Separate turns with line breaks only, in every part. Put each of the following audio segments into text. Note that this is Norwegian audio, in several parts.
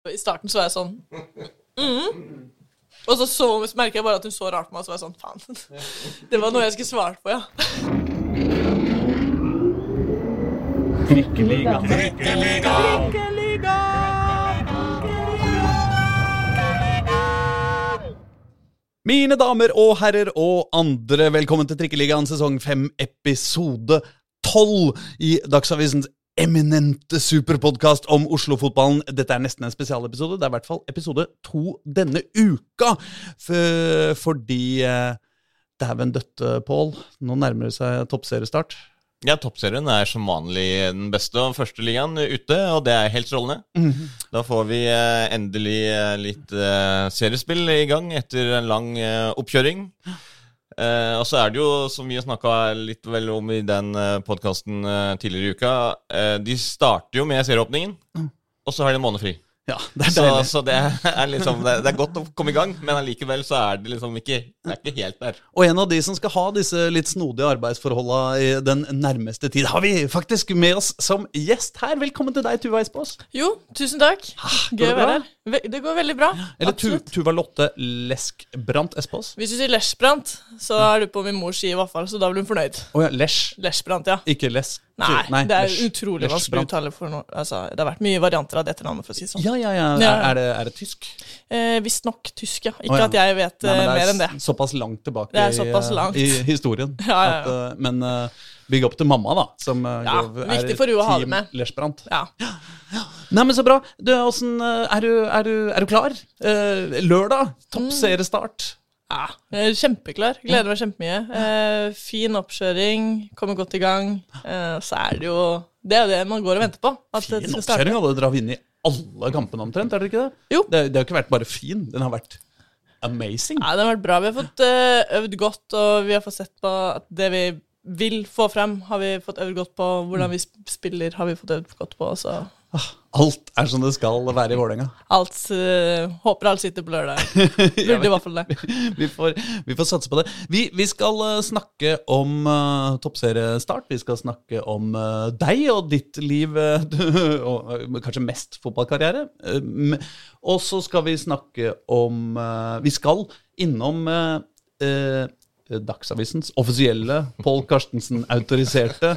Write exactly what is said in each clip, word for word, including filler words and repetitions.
I starten så var jeg sånn mm. Og så, så merker jeg bare at hun så rart på meg. Så var jeg sånn, faen det var noe jeg skulle svart på, ja.
Trikkeliga Trikkeliga
Trikkeliga
Mine damer og herrer og andre, velkommen til Trikkeligaen sesong fem, episode tolv I Dagsavisens eminente superpodcast om Oslo-fotballen. Dette er nesten en spesialepisode. Det er I hvert fall episode to denne uka. For, fordi eh, dæven døtte, Paul. Nå nærmer det seg toppseriestart.
Ja, toppserien er som vanlig den beste og første ligaen ute, og det er helt strålende. Mm-hmm. Da får vi eh, endelig eh, litt eh, seriespill I gang etter en lang eh, oppkjøring. Eh, og så er det jo, som vi har snakket litt vel om I den eh, podcasten eh, tidligere I uka, eh, de starter jo med serieåpningen, mm. og så har de en måned fri.
Ja, det er
så,
deilig.
Så det er, liksom, det, er, det er godt å komme I gang, men allikevel så er det liksom ikke, det er ikke helt der.
Og en av de som skal ha disse litt snodige arbeidsforholdene I den nærmeste tid, har vi faktisk med oss som gjest her. Velkommen til deg, Tuva Espås.
Jo, tusen takk. Gøy å være her. Det går veldig bra.
Eller tu, Tuva Lotte Leskbrandt Espås.
Hvis du sier Lesbrandt, så er du på min mors ski I hvert fall, så da blir hun fornøyd.
Åja, oh, Lesch.
Lesbrandt, ja.
Ikke Lesk.
Nei,
Nei,
det er
Lesch.
utrolig vanskelig å uttale for noe. Altså, det har vært mye varianter av dette navnet, for å si sånn.
Ja, ja, ja.
ja.
Er, det, er det tysk?
Eh, visst nok tysk, ja. Ikke
oh, ja.
at jeg vet
Nei,
mer enn det.
Såpass langt tilbake
det er såpass langt.
I, I historien.
ja, ja, ja.
At, uh, men uh, bygg opp til mamma da, som uh,
ja,
er
viktig for hun å ha det med.
Lesbrandt.
Ja.
Ja, ja. Nei, men så bra. Du, hvordan, uh, er, du, er, du, er du klar? Uh, lørdag, toppseriestart.
Ja, jeg er kjempeklar. Gleder meg kjempemye. Eh, fin oppkjøring, kommer godt I gang. Eh, så er det jo, det er jo det man går og venter på. At
fin oppkjøring, hadde dere vunnet I alle kampene omtrent, er det ikke det?
Jo.
Det, det har ikke vært bare fin, den har vært amazing.
Ja, den har vært bra. Vi har fått uh, øvd godt, og vi har fått sett på at det vi vil få frem, har vi fått øvd godt på. Hvordan vi spiller, har vi fått øvd godt på, så...
Alt er som det skal være I Vålerenga.
Alt, uh, håper alt sitter på lørdag. Burde I hvert fall det.
vi, får, vi får satse på det. Vi, vi skal uh, snakke om uh, toppseriestart. Vi skal snakke om uh, deg og ditt liv, uh, og uh, kanskje mest fotballkarriere. Uh, og så skal vi snakke om, uh, vi skal innom uh, uh, Dagsavisens offisielle, Paul Karstensen autoriserte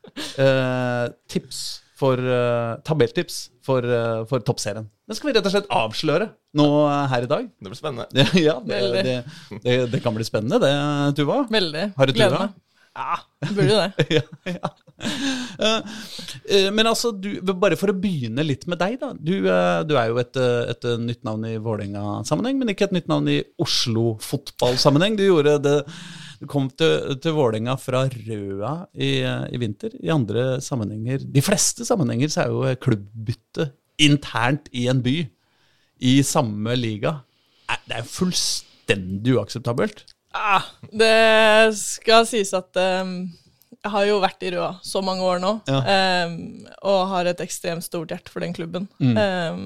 uh, tips for uh, tabelltips for, uh, for toppserien. Det skal vi rett og slett avsløre nå uh, her I dag.
Det blir spennende.
ja, det, det, det, det kan bli spennende, det, Tuva.
Veldig.
Har du Tuva?
Ja, det burde jo det.
ja, ja. Uh, uh, men altså, du, bare for å begynne litt med deg da. Du, uh, du er jo et, et, et nytt navn I Vålerenga-sammenheng, men ikke et nytt navn I Oslo-fotball-sammenheng. Du gjorde det... Du kom til, til Vålerenga fra Røa I, I vinter. I andre sammenhenger, de fleste sammenhenger, så er jo klubbbytte internt I en by I samme liga. Det er fullstendig uakseptabelt.
Ja, det skal sies at um, jeg har jo vært I Røa så mange år nå, ja. um, og har et ekstremt stort hjerte for den klubben. Mm.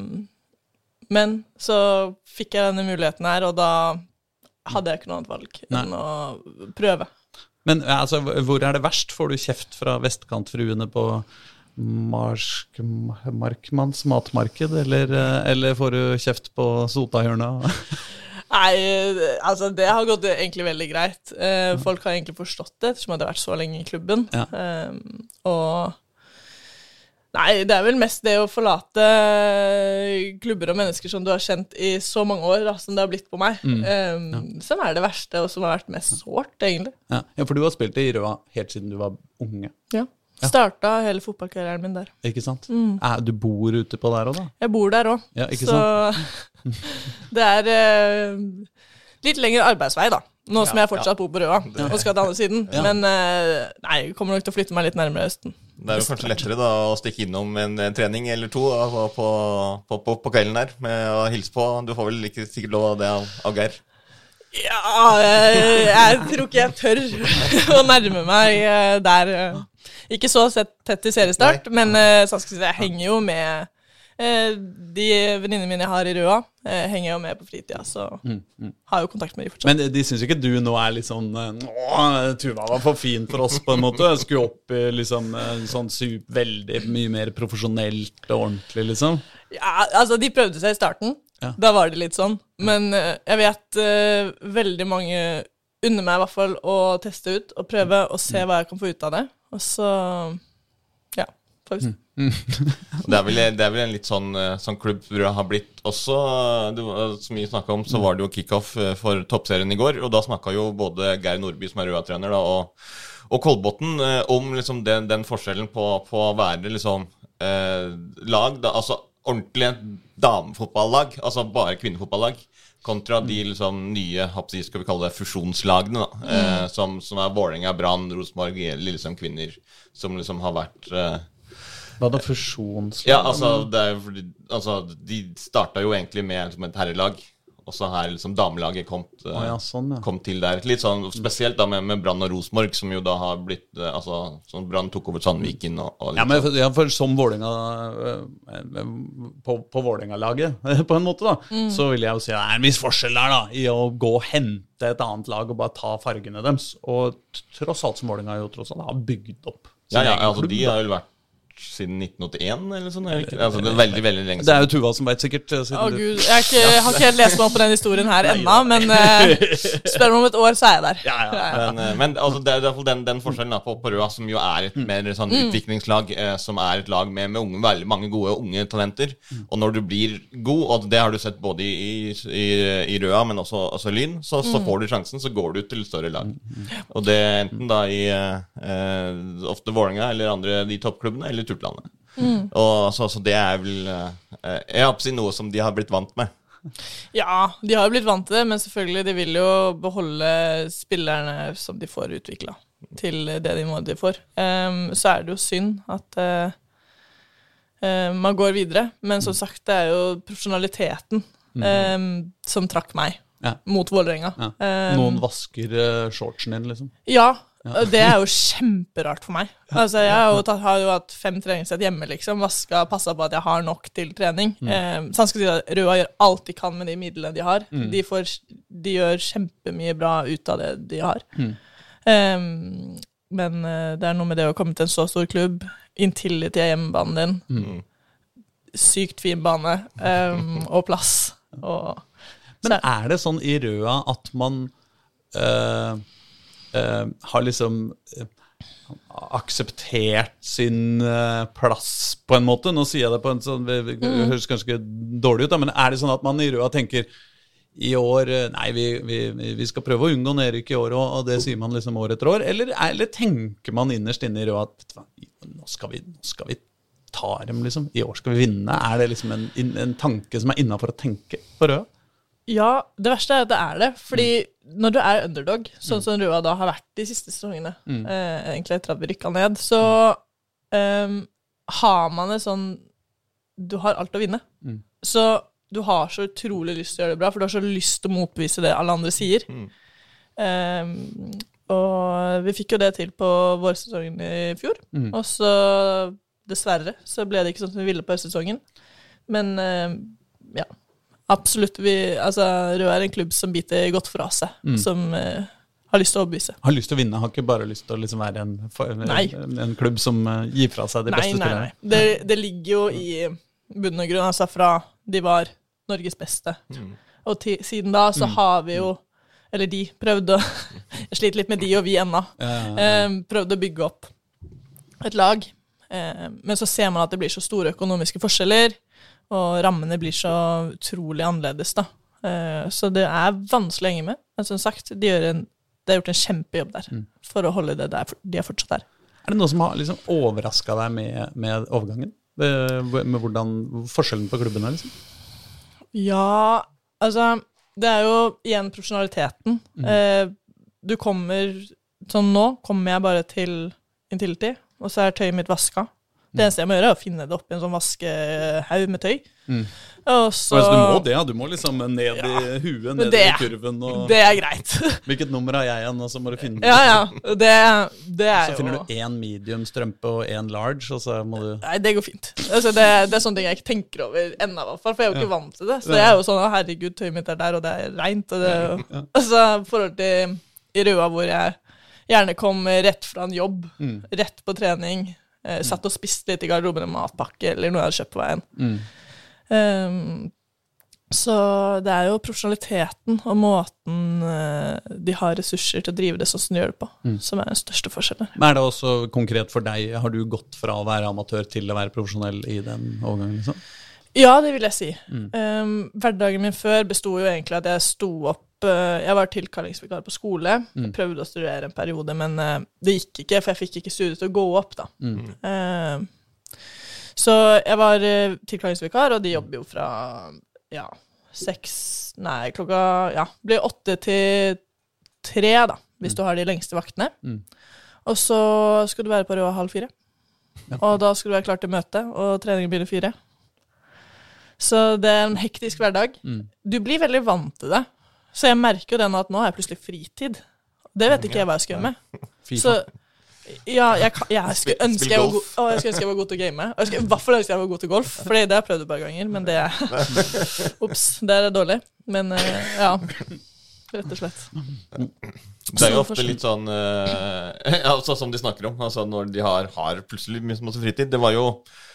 Um, men så fikk jeg denne muligheten her, og da hadde jeg ikke noe annet valg enn Nei. Å prøve.
Men altså, hvor er det verst? Får du kjeft fra vestkantfruene på Marsk, Markmanns matmarked, eller, eller får du kjeft på Sotahjørna?
Nei, altså det har gått egentlig veldig greit. Folk har egentlig forstått det, ettersom det har vært så lenge I klubben. Ja. Um, og Nei, det er vel mest det å forlate klubber og mennesker som du har kjent I så mange år, da, som det har blitt på meg. Mm. Um, ja. Som er det verste, og som har vært mest sårt, egentlig.
Ja. ja, for du har spilt I Røa helt siden du var unge.
Ja, startet hele fotballkarrieren min der.
Ikke sant? Mm. Eh, du bor ute på der også da?
Jeg bor der også.
Ja, ikke
så
sant?
det er uh, litt lengre arbeidsvei da. Nå som jeg fortsatt ja. Bor på Røa, og skal til andre siden. Ja. Men uh, nei, jeg kommer nok til å flytte meg litt nærmere Østen.
Det er jo kanskje lettere da å stikke innom en, en trening eller to på, på, på, på, på kvelden der, med å hilse på. Du får vel ikke sikkert lov av det av, av Geir?
Ja, jeg, jeg tror ikke jeg tør å nærme meg der. Ikke så sett tett I seriestart, Nei. Men sånn skal jeg si, jeg henger jo med Eh, de venninnene mine jeg har i Røa, eh, henger jo med på fritida, så mm, mm. har jo kontakt med de fortsatt.
Men de synes ikke du nå er litt sånn Åh, Tuva var for fin for oss på en måte. Jeg skulle opp i liksom sånn super, veldig mye mer profesjonelt og ordentlig, liksom.
Ja, altså de prøvde seg i starten. Ja. Da var det litt sånn. Men eh, jeg vet eh, veldig mange unner meg i hvert fall å teste ut og prøve å se hva jeg kan få ut av det. Og så, ja, faktisk. Mm. Mm.
det, er vel, det er vel en litt sånn, sånn klubb hvor det har blitt også, det var, som vi snakket om, så var det jo kick-off for toppserien i går, og da snakket jo både Geir Nordby, som er Røa-trener, da, og, og Kolbotn om liksom den, den forskjellen på, på å være liksom, eh, lag, da, altså ordentlig damefotballag, altså bare kvinnefotballag, kontra de liksom nye, skal vi kalle det, fusjonslagene, da, mm. eh, som, som er Vålerenga, Brann, Rosenborg, Lillestrøm kvinner, som liksom har vært... Eh,
Hva er det fusjonslag?
Ja, altså, det er, altså, de startet jo egentlig med som et herrelag, og så her liksom damelaget kom, uh, oh, ja, sånn, ja. kom til der. Litt sånn spesielt da med, med Brann og Rosenborg, som jo da har blitt, uh, altså, sånn Brann tok over Sandviken og, og
ja, men for, ja, for som Vålerenga, uh, på, på Vålerenga-laget, på en måte da, mm. så vil jeg jo si at det er en viss forskjell der da, i å gå og hente et annet lag og bare ta fargene deres. Og tross alt som Vålerenga jo tross alt har bygd opp.
Ja, ja, altså de har jo vært siden nitten åttien eller sånn, altså det er veldig, veldig lenge siden.
Det er jo Tuva som vet sikkert.
Å Gud, jeg, ikke, jeg har ikke helt lest meg opp på den historien her enda, men uh, spør meg om et år, så er jeg der.
Ja, ja. Men, uh, men altså, det er i hvert fall den, den forskjellen da, på, på Røa, som jo er et mer sånn mm. utviklingslag, uh, som er et lag med, med unge, veldig mange gode unge talenter, mm. og når du blir god, og det har du sett både i, i, i Røa, men også, også Lyn, så, så får du sjansen, så går du til større lag. Mm. Og det er enten da i uh, ofte Vålerenga, eller andre de toppklubbene, eller Turtlandet. Mm. Og så, så det er vel eh, jeg har oppsett noe som de har blitt vant med.
Ja, de har jo blitt vant til det, men selvfølgelig de vil jo beholde spillerne som de får utviklet til det de må de får. Um, så er det jo synd at uh, uh, man går videre, men som sagt det er jo profesjonaliteten um, som trakk meg ja. Mot Vålerenga. Ja.
Um, Noen vasker uh, shortsen din liksom?
Ja, ja. Det er jo kjemperart for meg. Altså, jeg har jo, tatt, har jo hatt fem treningssett hjemme, liksom. Vaska, passet på at jeg har nok til trening. Mm. Eh, så han skal si at Røa gjør alt de kan med de midlene de har. Mm. De, får, de gjør kjempemye bra ut av det de har. Mm. Um, men uh, det er noe med det å komme til en så stor klubb. Intility er hjemmebanen din. Mm. Sykt fin bane. Um, og plass. Og,
men er det sånn i Røa at man... Uh, Uh, har liksom uh, akseptert sin uh, plass på en måte. Nå sier jeg det på en sånn, det mm. høres ganske dårlig ut da, men er det sånn at man i Røa tenker i år, uh, nei, vi, vi, vi skal prøve å unngå nedrykk i år, og, og det sier man liksom år etter år, eller, eller tenker man innerst inne i Røa at nå skal vi, nå skal vi ta dem liksom, i år skal vi vinne? Er det liksom en, en tanke som er innenfor å tenke på Røa?
Ja, det verste er at det er det, fordi når du er underdog, sånn som Røa da har vært de siste sesongene, mm. eh, egentlig etter at vi rykket ned, så um, har man det sånn, du har alt å vinne. Mm. Så du har så utrolig lyst til å gjøre det bra, for du har så lyst til å motbevise det alle andre sier. Mm. Um, og vi fikk jo det til på vårsesongen i fjor, mm. og så dessverre så ble det ikke sånn som vi ville på høstsesongen. Men uh, ja, absolutt. Vi, altså, Røa er en klubb som biter godt fra seg, mm. som uh, har lyst til å overbevise.
Har lyst til å vinne, har ikke bare lyst til å liksom være en, en, en, en klubb som uh, gir fra seg de
nei,
beste spillerne.
Nei, nei, det, det ligger jo i bunn og grunn, altså fra de var Norges beste. Mm. Og til, siden da så mm. har vi jo, eller de prøvde å, jeg sliter litt med de og vi ennå, ja, ja, ja. Um, prøvde å bygge opp et lag, um, men så ser man at det blir så store økonomiske forskjeller, og rammene blir så utrolig annerledes da. Uh, så det er vanskelig å henge med. Men som sagt, de, gjør en, de har gjort en kjempejobb der mm. for å holde det der de er fortsatt der.
Er det noe som har liksom overrasket deg med, med overgangen? Med hvordan forskjellen på klubben er liksom?
Ja, altså, det er jo igjen profesjonaliteten. Mm. Uh, du kommer, sånn nå kommer jeg bare til Intility, og så er tøyet mitt vasket. Det eneste jeg må gjøre er å finne det opp i en sånn vaskehaug med tøy. Mm. Og så,
altså, du må det, ja. Du må liksom ned ja. I huet, ned
det,
I kurven. Og,
det er greit.
Hvilket nummer har jeg igjen, og så må du finne
Ja, ja. Det, det er
så
jo...
finner du en medium strømpe og en large, og så må du...
Nei, det går fint. Altså, det, det er sånne ting jeg ikke tenker over enda, i hvert fall, for jeg er jo ikke ja. Vant til det. Så jeg er jo sånn, herregud, tøyet mitt er der, og det er rent. Og det er jo... Ja. Altså, forhold til i Røa, hvor jeg gjerne kom rett fra en jobb, mm. rett på trening, eh, satt og spiste litt i garderoben en matpakke, eller noe jeg hadde kjøpt på veien. Mm. Um, så det er jo profesjonaliteten og måten uh, de har ressurser til å drive det sånn som de gjør det på, mm. som er den største forskjellen.
Men er det også konkret for deg, har du gått fra å være amatør til å være profesjonell i den overgangen liksom?
Ja, det vil jeg si.
Mm.
Um, hverdagen min før bestod jo egentlig at jeg sto opp, uh, jeg var tilkallingsvikar på skole, mm. prøvde å studere en periode, men uh, det gikk ikke, for jeg fikk ikke studiet til å gå opp da. Mm. Uh, Så jeg var uh, tilkallingsvikar, og de jobber jo fra, ja, seks, nei, klokka, ja, blir åtte til tre da, hvis mm. du har de lengste vaktene. Mm. Og så skal du være på Røa halv fire. Ja. Og da skal du være klar til møte, og treningen begynner fire. Så det er en hektisk hverdag. Mm. Du blir veldig vant til det. Så jeg merker jo det nå at nå har jeg plutselig fritid. Det vet ikke jeg hva jeg skal gjøre med. Så... Ja, jeg, kan, jeg, skulle ønske jeg, var go- å, jeg skulle ønske jeg var god til å game. Jeg skulle i hvert fall ønske jeg var god til golf, for det har jeg prøvd et par ganger, men det er... Ups, det er dårlig. Men uh, ja, rett og slett.
Det er jo ofte litt sånn, uh, altså, som de snakker om, altså når de har, har plutselig mye masse fritid. Det var jo...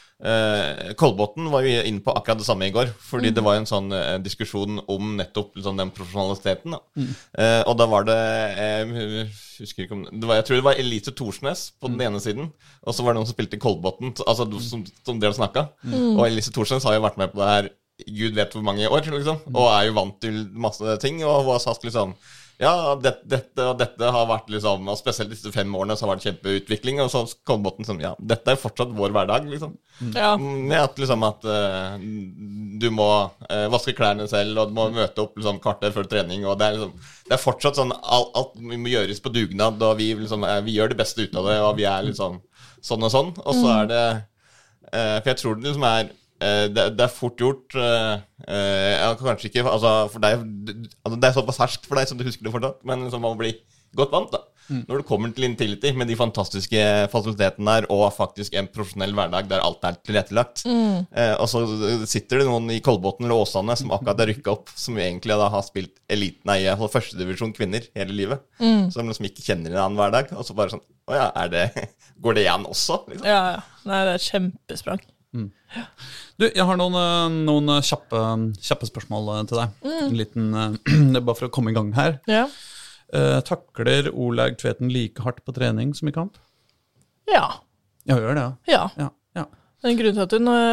Uh, Kolbotn var jo inne på akkurat det samme i går, fordi mm. det var en sånn uh, diskusjon om nettopp liksom, den profesjonaliteten da. Mm. Uh, og da var det uh, husker ikke om det var, jeg tror det var Elise Thorsnes på den mm. ene siden, og så var det noen som spilte i Kolbotn, altså som, som dere snakket mm. og Elise Thorsnes har jo vært med på det her Gud vet hvor mange år liksom, mm. og er jo vant til masse ting, og hun har sagt liksom ja, det, dette og dette har vært liksom, og spesielt disse fem årene så har vært kjempeutvikling, og så Kolbotn som, ja, dette er fortsatt vår hverdag, liksom.
Ja.
Med at liksom at uh, du må uh, vaske klærne selv, og du må møte opp liksom kvarter før trening, og det er liksom, det er fortsatt sånn, alt, alt må gjøres på dugnad, og vi liksom, uh, vi gjør det beste ut av det, og vi er liksom sånn og sånn, og så er det, uh, for jeg tror det liksom er, Det, det er fort gjort uh, uh, kanskje ikke altså, for deg, altså, det er såpass herskt for deg som du husker det fortsatt, men liksom, man blir godt vant da mm. når du kommer til Intility med de fantastiske fasilitetene der og faktisk en profesjonell hverdag der alt er tilrettelagt mm. uh, og så sitter det noen i Kolbotn eller Åsane som akkurat har rykket opp som egentlig da har spilt eliten i første divisjon kvinner hele livet mm. som liksom ikke kjenner en annen hverdag og så bare sånn, åja, er det går det igjen også? Liksom?
Ja, ja, nei, det er kjempesprang.
Mm. Du, jeg har noen, noen kjappe, kjappe spørsmål til deg. Mm. En liten, bare for å komme i gang her.
Ja.
Uh, takler Olaug Tveten like hardt på trening som i kamp?
Ja.
Ja, hun gjør det,
ja. Ja.
ja, ja.
Det er en grunn til at hun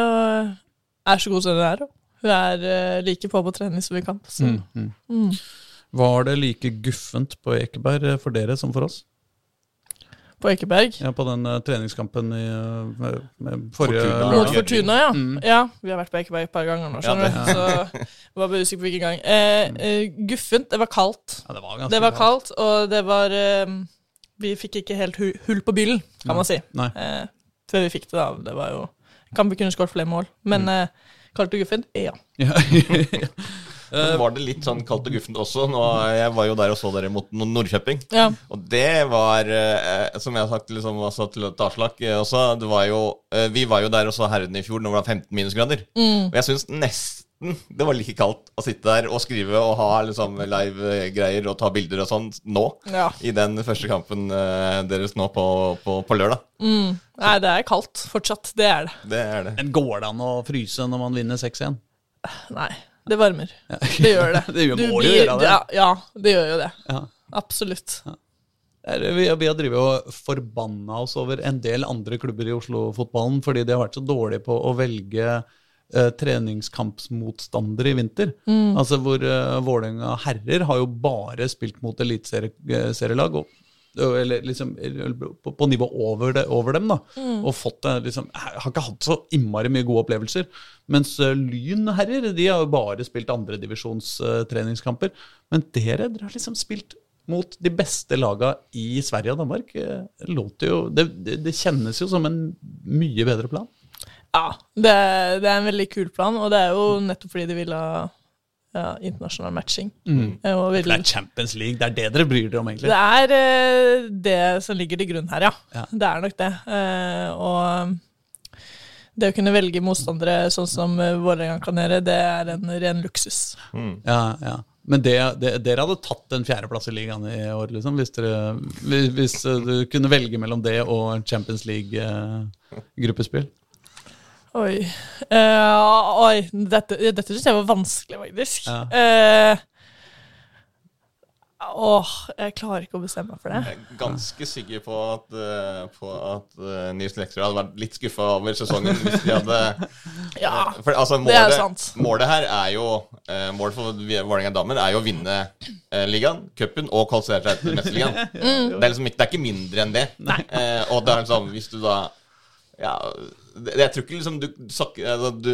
er så god som hun er. Hun er like på på trening som i kamp. Så. Mm, mm. Mm.
Var det like guffent på Ekeberg for dere som for oss?
På Ekeberg.
Ja, på den uh, treningskampen i, uh, med, med forrige
Fortuna.
lørdag.
Mot Fortuna, ja. Mm. Ja, vi har vært på Ekeberg et par ganger nå, skjønner du. Ja, så jeg var bare usikker på hvilken gang. Eh, eh, guffent, det var kaldt.
Ja, det var ganske
Det var kaldt, og det var... Eh, vi fikk ikke helt hu- hull på byllen, kan
Nei.
man si.
Nei.
Eh, før vi fikk det da, det var jo... Kan vi kunne skåre flere mål, men mm. eh, kaldt og guffent, ja.
Ja.
Så var det litt sånn kaldt og guffent også. Nå, jeg var jo der og så dere mot Nordkjøping.
Ja.
Og det var, eh, som jeg har sagt liksom, altså, til Tarslak også, det var jo, eh, vi var jo der og så herrene i fjor når det var femten minusgrader. Mm. Og jeg synes nesten det var like kaldt å sitte der og skrive og ha liksom, live-greier og ta bilder og sånn nå. Ja. I den første kampen eh, deres nå på, på, på lørdag.
Mm. Nei, det er kaldt fortsatt. Det er det.
Det er det.
Men går det an å fryse når man vinner seks igjen?
Nei. Det varmer. Det gjør det.
Det gjør, må du gjøre det.
Ja, ja, det gjør jo det.
Ja.
Absolutt. Ja.
Vi, vi har drivet og forbanna oss over en del andre klubber i Oslo-fotballen, fordi de har vært så dårlige på å velge eh, treningskampsmotstandere i vinter. Mm. Altså hvor eh, Vålerenga herrer har jo bare spilt mot eliteserielag, og eller liksom på, på nivå over, det, over dem da mm. og fått det liksom, jeg har ikke hatt så innmari mye gode opplevelser, mens uh, Lyn herrer, de har jo bare spilt andre divisjons uh, treningskamper, men dere, dere har liksom spilt mot de beste laga i Sverige og Danmark. Det låter jo, det, det, det kjennes jo som en mye bedre plan.
Ja, det, det er en veldig kul plan, og det er jo nettopp fordi de vil ha ja, internasjonal matching.
Mm.
Og vil,
det er Champions League, det er det dere bryr dere om egentlig.
Det er uh, det som ligger til grunn her, ja.
ja.
Det er nok det. Uh, og det å kunne velge motstandere sånn som Vålerenga kan gjøre, det er en ren luksus.
Mm. Ja, ja. Men det, det, dere hadde tatt en fjerdeplass i ligaen i år, liksom, hvis, dere, hvis, hvis du kunne velge mellom det og Champions League-gruppespill? Uh,
oi. Uh, oi, dette, dette synes jeg var vanskelig, faktisk. Ja. Uh, Åh, jeg klarer ikke å bestemme meg for det.
Jeg er ganske sikker på at, uh, på at uh, Nils Lektor hadde vært litt skuffet over sesongen hvis de hadde
Ja,
uh, for, altså, målet,
det er sant.
Målet her er jo uh, målet for Vålerenga damer er jo å vinne uh, ligaen, cupen og kvalifisere seg til Mesterligaen. Mm. Det, er liksom ikke, det er ikke mindre enn det. Uh, og det er liksom, hvis du da ja, det, jeg tror ikke liksom du, du,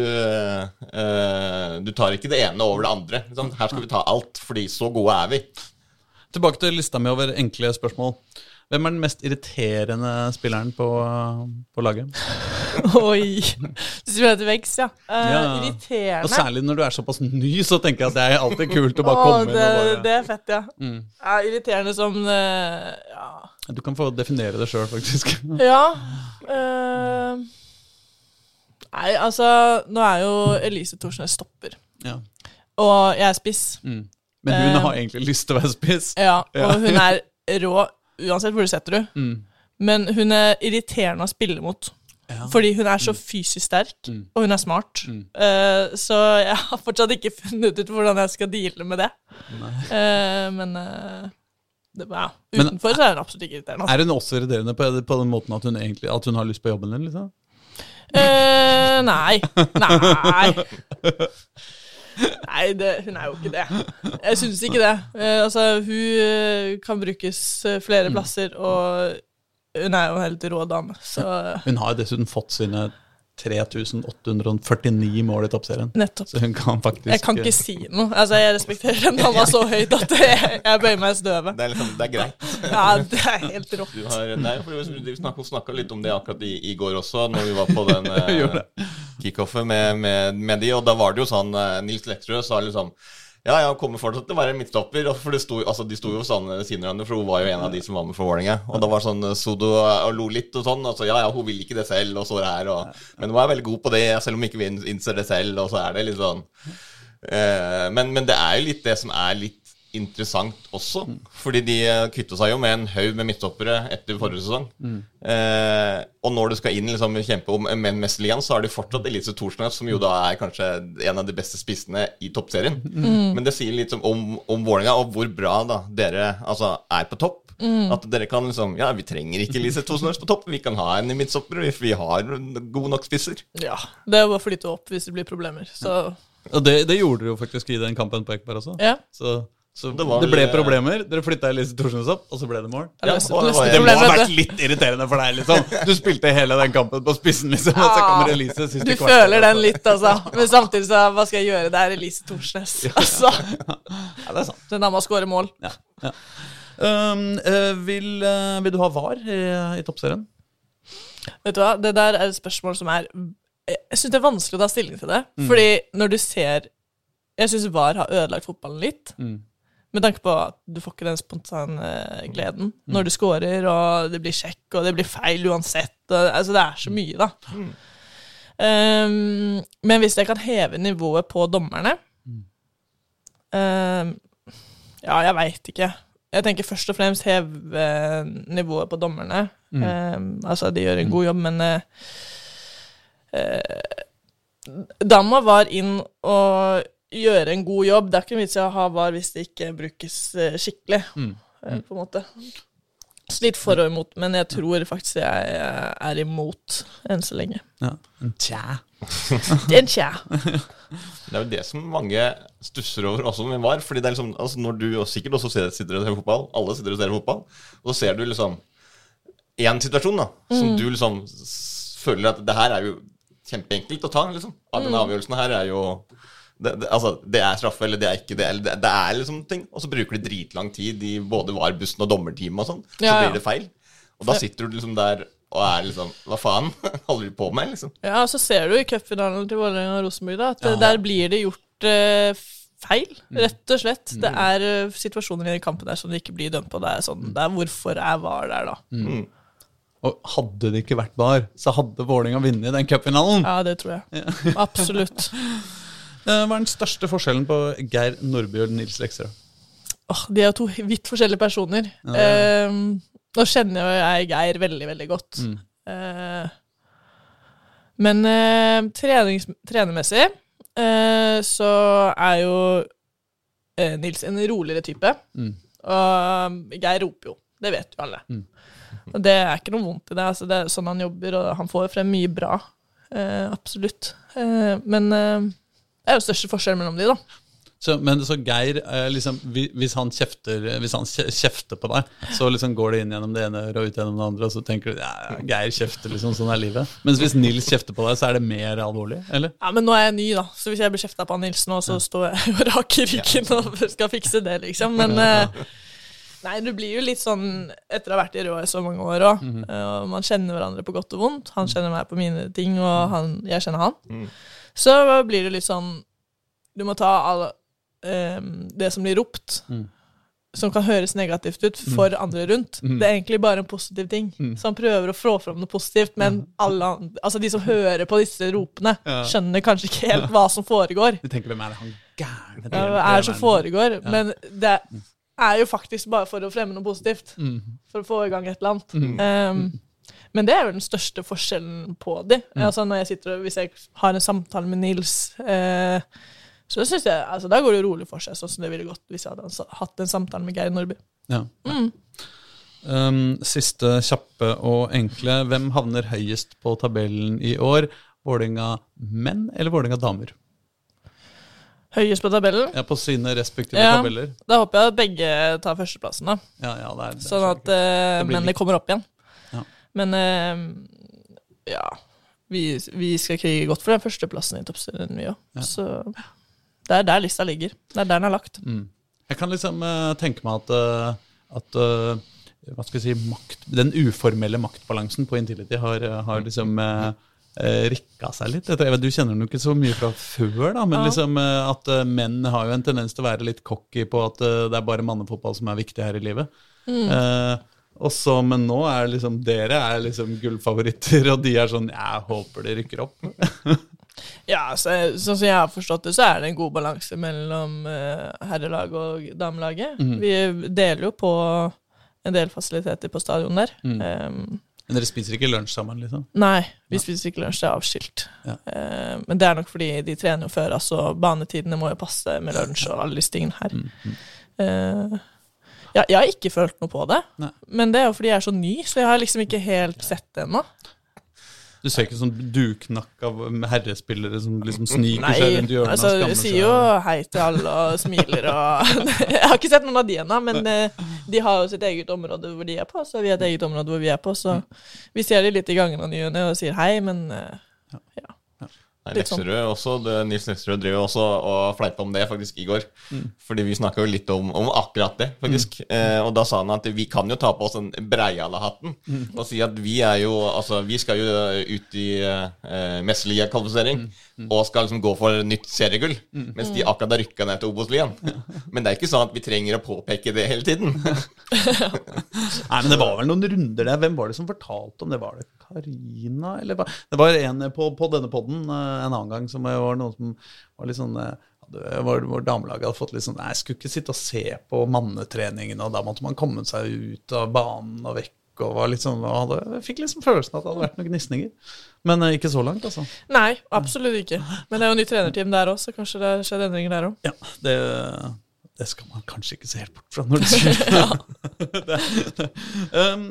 uh, du tar ikke det ene over det andre. Liksom. Her skal vi ta alt, fordi så gode er vi.
Tilbake til lista mi over enkle spørsmål. Hvem er den mest irriterende spilleren på, på laget?
Oi, du spiller til veggs, ja. Uh, ja. Irriterende.
Og særlig når du er såpass ny, så tenker jeg at det er alltid kult å bare
Åh,
komme
det,
inn. Bare...
Det er fett, ja. Mm. Ja, irriterende som, uh, ja.
Du kan få definere det selv, faktisk.
Ja. Uh, nei, altså, nå er jo Elise Thorsnes stopper.
Ja.
Og jeg er spiss.
Mm. Men hun har egentlig lyst til å være spiss.
Ja, og hun er rå, uansett hvor du setter du. Mm. Men hun er irriterende å spille mot. Ja. Fordi hun er så fysisk sterk, mm. og hun er smart. Mm. Uh, så jeg har fortsatt ikke funnet ut hvordan jeg skal deale med det. Uh, men uh, det, ja, utenfor men, så er hun absolutt ikke irriterende.
Er hun også irriterende på, på den måten at hun, egentlig, at hun har lyst på jobben din, liksom?
Uh, nei. Nei. Nei, det, hun er jo ikke det. Jeg synes ikke det. Eh, altså, hun eh, kan brukes flere plasser, og hun er jo en helt rå dame. Så.
Hun har dessuten fått sine tre tusen åtte hundre førtini mål i toppserien.
Nettopp.
Så hun kan faktisk...
Jeg kan ikke si noe. Altså, jeg respekterer den dama så høyt at jeg, jeg bøyer meg i støvet.
Det er, liksom, det er greit.
Ja, det er helt rått.
Du har, nei, for vi snakket, snakket litt om det akkurat i, i går også, når vi var på den eh, kickoffen med, med, med de, og da var det jo sånn, eh, Nils Lektrø sa liksom, ja, jeg kommer fortsatt til å være midtstopper, for det sto, altså, de sto jo sånn siden, for hun var jo en av de som var med for Vålerenga, og da var sånn Sodo og lo litt og sånn, altså, ja, ja, hun vil ikke det selv, og så er det her, og, men hun er veldig god på det, selv om ikke vi innser det selv, og så er det litt sånn, eh, men, men det er jo litt det som er litt interessant også, fordi de kuttet seg jo med en haug med midtstoppere etter forrige sesong. Mm. Eh, og når du skal inn liksom, kjempe om en Mesterligaen, så har de fortsatt Elise Thorsnes, som jo da er kanskje en av de beste spissene i toppserien. Mm. Men det sier litt om, om Vålerenga, og hvor bra da dere altså, er på topp. Mm. At dere kan liksom, ja, vi trenger ikke Elise Thorsnes på topp, vi kan ha en midtstopper, vi har gode nok spisser.
Ja, det er jo bare å flytte opp hvis det blir problemer. Så.
Og det, det gjorde dere jo faktisk i den kampen på Ekberg også.
Ja.
Så... Så det, det ble problemer, dere flyttet Elise Thorsnes opp, og så ble det mål.
Ja,
og, og, det må ha vært litt irriterende for deg, liksom. Du spilte hele den kampen på spissen, liksom, og så kommer Elise siste
kvart. Du føler den litt, altså. Men samtidig så, hva skal jeg gjøre? Det er Elise Thorsnes, altså.
Ja, det er sant.
Den dama skårer mål.
Ja, ja. Um, uh, vil, uh, vil du ha var i, i toppserien?
Vet du hva, det der er et spørsmål som er, jeg synes det er vanskelig å ta stilling til det, mm. fordi når du ser, jeg synes var har ødelagt fotballen litt, mm. med tanke på at du får ikke den spontane gleden mm. når du scorer, og det blir sjekk, og det blir feil uansett. Og, altså, det er så mye, da. Mm. Um, men hvis jeg kan heve nivået på dommerne mm. um, ja, jeg vet ikke. Jeg tenker først og fremst heve nivået på dommerne. Mm. Um, altså, de gjør en god jobb, men uh, uh, Damma var inn og gjøre en god jobb. Det er ikke vits i å ha var hvis det ikke brukes uh, skikkelig, mm. uh, på en måte. Så litt for og imot, men jeg tror faktisk jeg er imot enn så lenge.
Ja, en tja.
En tja.
Det er jo det som mange stusser over også med var, fordi det er liksom, altså når du og sikkert også sitter og ser fotball, alle sitter og ser fotball, og så ser du liksom en situasjon da, som mm. du liksom føler at det her er jo kjempeenkelt å ta, liksom. Av denne avgjørelsen her er jo Det, det, altså, det er straffe, eller det er ikke det, eller det, det er liksom ting, og så bruker de dritlang tid i både varbussen og dommerteamet og sånn, så ja, ja. blir det feil. Og da sitter du liksom der og er liksom, hva faen holder du på med, liksom?
Ja, og så ser du i cupfinalen til Vålerenga og Rosenborg da, at ja. Der blir det gjort uh, feil, rett og slett. Mm. Det er uh, situasjoner i kampen der som det ikke blir dømt på. Det er sånn, det er hvorfor jeg var der da.
Mm. Og hadde det ikke vært var, så hadde Vålerenga vunnet den cupfinalen.
Ja, det tror jeg. Ja. Absolutt.
Hva er den største forskjellen på Geir Nordby og Nils Lekserød?
Oh, de er jo to vidt forskjellige personer. Ja. Uh, nå kjenner jeg Geir veldig, veldig godt. Mm. Uh, men uh, trenings, trenermessig Uh, så er jo uh, Nils en roligere type. Mm. Og Geir roper jo. Det vet jo alle. Mm. Og det er ikke noe vondt i det. Altså, det er sånn han jobber, og han får frem mye bra. Uh, absolutt. Uh, men uh, det er jo største forskjell mellom de, da.
Så, men så Geir, liksom, hvis han kjefter, hvis han kjefter på deg, så liksom går det inn gjennom det ene og ut gjennom det andre, og så tenker du, ja, Geir kjefter, liksom, sånn er livet. Mens hvis Nils kjefter på deg, så er det mer alvorlig, eller?
Ja, men nå er jeg ny, da. Så hvis jeg blir kjeftet på Nils nå, så står jeg jo rak i ryggen og skal fikse det, liksom. Men uh, nei, du blir jo litt sånn, etter å ha vært i Rå i så mange år også, mm-hmm. og man kjenner hverandre på godt og vondt. Han kjenner meg på mine ting, og han, jeg kjenner han. Mm. Så blir det litt sånn, du må ta alle Um, det som blir ropt mm. som kan høres negativt ut for mm. andre rundt, mm. det er egentlig bare en positiv ting. Mm. Så han prøver å få frem noe positivt, men alle, altså de som hører på disse ropene ja. Skjønner kanskje ikke helt hva som foregår.
Du tenker, hvem er det han gærne?
Ja, hva er det som foregår? Ja. Men det er jo faktisk bare for å fremme noe positivt, mm. for å få i gang et eller annet. Mm. Um, men det er jo den største forskjellen på de. Mm. Altså når jeg sitter, hvis jeg har en samtale med Nils eh, så synes jeg, altså da går det rolig for seg, sånn som det ville gått hvis jeg hadde hatt en samtale med Geir Nordby.
Ja. Mm. Um, siste kjappe og enkle. Hvem havner høyest på tabellen i år? Vålerenga menn eller Vålerenga damer?
Høyest på tabellen?
Ja, på sine respektive ja, tabeller.
Da håper jeg at begge tar førsteplassen da.
Ja, ja, det er, det er
sånn at uh, mennene kommer opp igjen. Ja. Men uh, ja, vi, vi skal krige godt for den førsteplassen i toppserien vi også. Ja. Så det er der lista ligger. Det er der den er lagt.
Mm. Jeg kan liksom uh, tenke meg at, uh, at uh, hva skal jeg si, makt, den uformelle maktbalansen på Intility har, har liksom uh, rikka seg litt. Jeg vet, du kjenner den jo ikke så mye fra før, da, men ja. Liksom, uh, at uh, menn har jo en tendens til å være litt cocky på at uh, det er bare mannefotball som er viktig her i livet. Mm. Uh, og så, men nå er liksom, dere er liksom gullfavoritter, og de er sånn, jeg håper de rykker opp.
Ja, så, sånn som jeg har forstått det, så er det en god balanse mellom uh, herrelag og damelaget. Mm. Vi deler jo på en del fasiliteter på stadion der. Mm. Um,
men dere spiser ikke lunsj sammen, liksom?
Nei, vi ja. Spiser ikke lunsj, det er avskilt. Ja. Uh, men det er nok fordi de trener jo før, altså banetidene må jo passe med lunsj og alle disse tingene her. Mm. Uh, ja, jeg har ikke følt noe på det, Nei. Men det er jo fordi jeg er så ny, så jeg har liksom ikke helt sett det ennå.
Du ser ikke sånn duknakk av herrespillere som liksom sniker
Nei,
seg rundt hjørnet
altså, og skammer seg? Nei, jeg sier jo hei til alle og smiler og jeg har ikke sett noen av de ennå, men uh, de har jo sitt eget område hvor de er på, så vi har et eget område hvor vi er på, så vi ser de litt i gangen av nyene og sier hei, men uh, ja.
Nei, Lekserød også, det, Nils Lekserød drev også og fleipet om det faktisk i går. Mm. Fordi vi snakket jo litt om, om akkurat det, faktisk. Mm. Eh, og da sa han at vi kan jo ta på oss en Breiala-hatten mm. og si at vi er jo, altså vi skal jo ut i eh, Mesteliga-kvalifisering mm. og skal liksom gå for nytt seriegull, mm. mens de akkurat har rykket ned til Obos-ligaen. Men det er ikke sånn at vi trenger å påpeke det hele tiden.
Nei, men det var vel noen runder der. Hvem var det som fortalte om det? Var det Karina? Eller hva? Det var en på, på denne podden en annen gang som var noen som var litt sånn vår, vår damelaget hadde fått litt sånn, jeg skulle ikke sitte og se på mannetreningen, og da måtte man komme seg ut av banen og vekk, og var litt sånn, og hadde, jeg fikk liksom følelsen at det hadde vært noen gnisninger, men ikke så langt altså.
Nei, absolutt ikke, men det er jo en ny trenerteam der også, så kanskje det skjer endringer der også.
Ja, det, det skal man kanskje ikke se helt bort fra når du sier det. det, det. Um,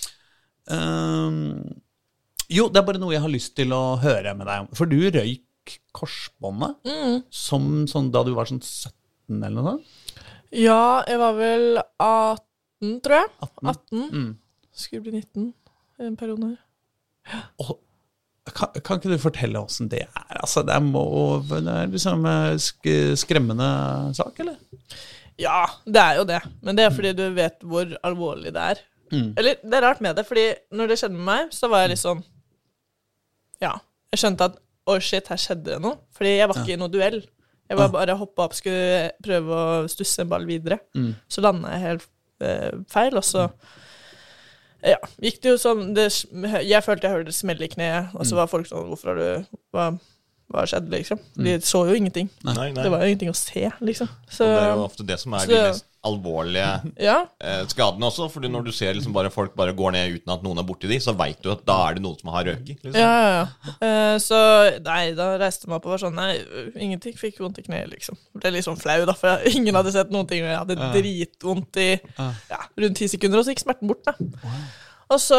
um, Jo, det er bare noe jeg har lyst til å høre med deg om. For du røyk korsbåndet mm. som sånn, da du var sånn sytten eller noe sånt?
Ja, jeg var vel atten, tror jeg. atten? atten. Mm. Skulle bli nitten i en periode her.
Og, kan, kan ikke du fortelle oss om det er? Altså, det er, må, det er liksom sk skremmende sak, eller?
Ja, det er jo det. Men det er fordi du vet hvor alvorlig det er. mm. Eller, det er rart med det, fordi når det skjedde med meg, så var jeg litt sånn, ja, jeg skjønte at, oh shit, her skjedde det noe, fordi jeg var ikke i noe duell. Jeg var bare hoppet opp, skulle prøve å stusse en ball videre. Mm. Så landet jeg helt eh, feil, og så ja, gikk det jo sånn, det, jeg følte jeg hørte det smelle i kneet, og så var folk sånn, hvorfor har du, hva, hva skjedde, liksom? De så jo ingenting. Nei, nei. Det var jo ingenting å se, liksom. Så,
og det er jo ofte det som er så, de mest alvorlige ja. eh, skadene også, fordi når du ser liksom bare folk bare går ned uten at noen er borti de, så vet du at da er det noen som har røket. Liksom.
Ja, ja, ja. Uh, så nei, da reiste jeg meg opp og var sånn, nei, ingenting fikk vondt i kneet, liksom. Det ble litt sånn flau da, for jeg, ingen hadde sett noen ting, og jeg hadde uh. dritvondt i ja, rundt ti sekunder, og så gikk smerten bort da. Wow. Og så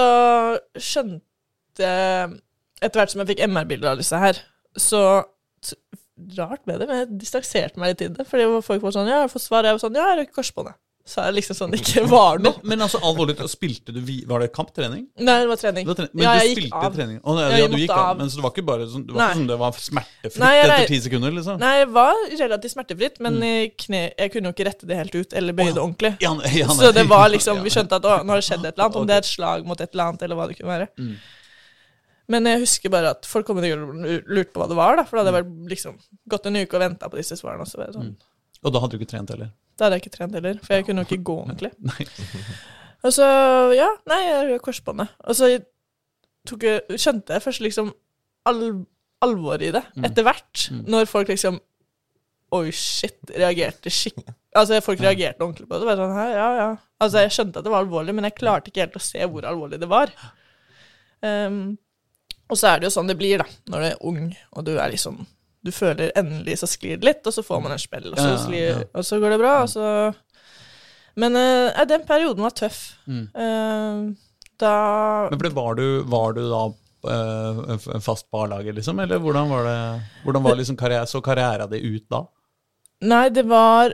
skjønte jeg, etter hvert som jeg fikk M R-bilder av disse her, så rart med det, men jeg distanserte meg litt i det, fordi folk var sånn, ja, jeg får svar, jeg var sånn, ja, jeg røk korsbåndet. Så er det liksom sånn, det ikke var noe.
Men, men altså, alvorlig, spilte du, var det kamptrening?
Nei, det var trening.
Det var trening. Men ja, du spilte av. trening? Å, nei, ja, du gikk av, men så det var ikke bare sånn, det var ikke sånn, det var smertefritt nei, jeg, etter ti sekunder, liksom? Nei,
det var relativt smertefritt, men mm. kne, jeg kunne jo ikke rette det helt ut, eller bøye det ordentlig.
Ja, ja,
så det var liksom, vi skjønte at, å, nå har det skjedd et eller annet, om det er et slag mot et eller annet, eller hva det kunne være. Mm. Men jeg husker bare at folk kom og lurte på hva det var, da, for da hadde jeg liksom gått en uke og ventet på disse svarene. Og, så var det sånn.
Mm. Og da hadde du ikke trent heller?
Da hadde jeg ikke trent heller, for jeg kunne jo ikke gå ordentlig. Nei. Og så, ja, nei, jeg rød korsbåndet. Og så tok jeg, skjønte jeg først liksom al alvor i det, mm. etter hvert, mm. når folk liksom, oi shit, reagerte skikkelig. Altså, folk reagerte ordentlig på det. Det var sånn, ja, ja. Altså, jeg skjønte at det var alvorlig, men jeg klarte ikke helt å se hvor alvorlig det var. Um, Og så er det jo sånn det blir da, når du er ung, og du er liksom, du føler endelig så sklir det litt, og så får man en spill, og så, sklir, ja, ja. og så går det bra, og så... Men uh, den perioden var tøff. Mm. Uh, da...
Men var du, var du da uh, fast på A-laget, liksom, eller hvordan var det, hvordan var liksom karriere, så karriera di ut da?
Nei, det var,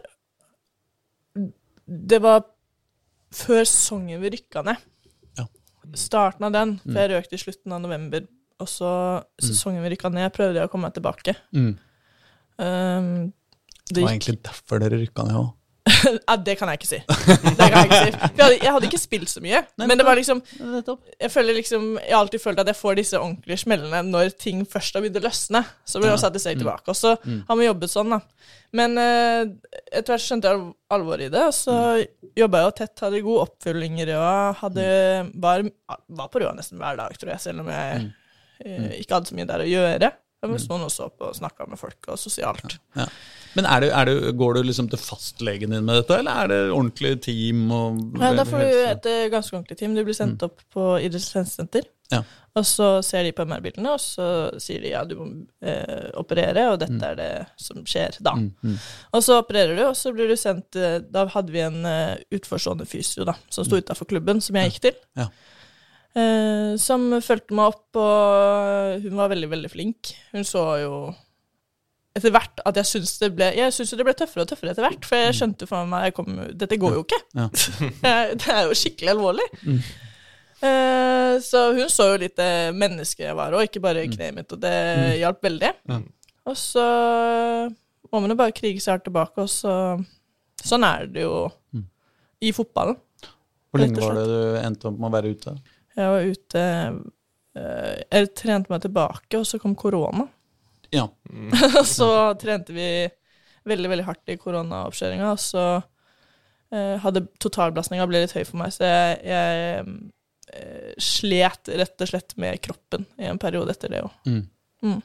det var før sesongen vi rykket ned. Ja. Starten av den, for jeg røkte i slutten av november, og så sesongen vi rykket ned, prøvde jeg å komme meg tilbake. Mm. Um,
det, det var egentlig derfor dere rykket ned også.
Ja, det kan jeg ikke si. Det kan jeg ikke si. Jeg hadde, jeg hadde ikke spilt så mye, Nei, men det var liksom, jeg føler liksom, jeg har alltid følt at jeg får disse ordentlige smellene når ting først har begynt å løsne, så blir det også satt seg tilbake, og så mm. har vi jobbet sånn da. Men uh, etter hvert skjønte jeg alvor i det, og så mm. jobbet jeg jo tett, hadde gode oppfølginger, og hadde, var, var på rød nesten hver dag, tror jeg, selv om jeg mm. uh, ikke hadde så mye der å gjøre. Jeg var sånn også opp og snakket med folk og sosialt.
Ja. Men er det, er det, går du liksom til fastlegen din med dette, eller er det ordentlig team? Og
ja, da får du et ganske ordentlig team. Du blir sendt mm. opp på idrettssenter, ja. og så ser de på M R-bildene, og så sier de, ja, du må eh, operere, og dette mm. er det som skjer da. Mm. Mm. Og så opererer du, og så blir du sendt, da hadde vi en uh, utforstående fysio da, som stod utenfor klubben, som jeg gikk til. Ja. Uh, som følte meg opp, og hun var veldig, veldig flink. Hun så jo etter hvert at jeg synes det ble, jeg synes det ble tøffere og tøffere etter hvert, for jeg skjønte for meg, jeg kom, dette går jo ikke. Ja. Det er jo skikkelig alvorlig. Mm. Uh, så hun så jo litt menneske jeg var, og ikke bare kneet mitt, og det mm. hjalp veldig. Ja. Og så må man jo bare krige seg tilbake, og så, sånn er det jo mm. i fotballen.
Hvor lenge var det du endte opp med å være ute?
Jeg var ute, uh, jeg trente meg tilbake, og så kom korona.
Ja.
Mm. Så trente vi veldig, veldig hardt i koronaoppkjøringen, og så uh, hadde totalbelastningen ble litt høy for meg, så jeg, jeg uh, slet rett og slett med kroppen i en periode etter det også. Mm. Mm.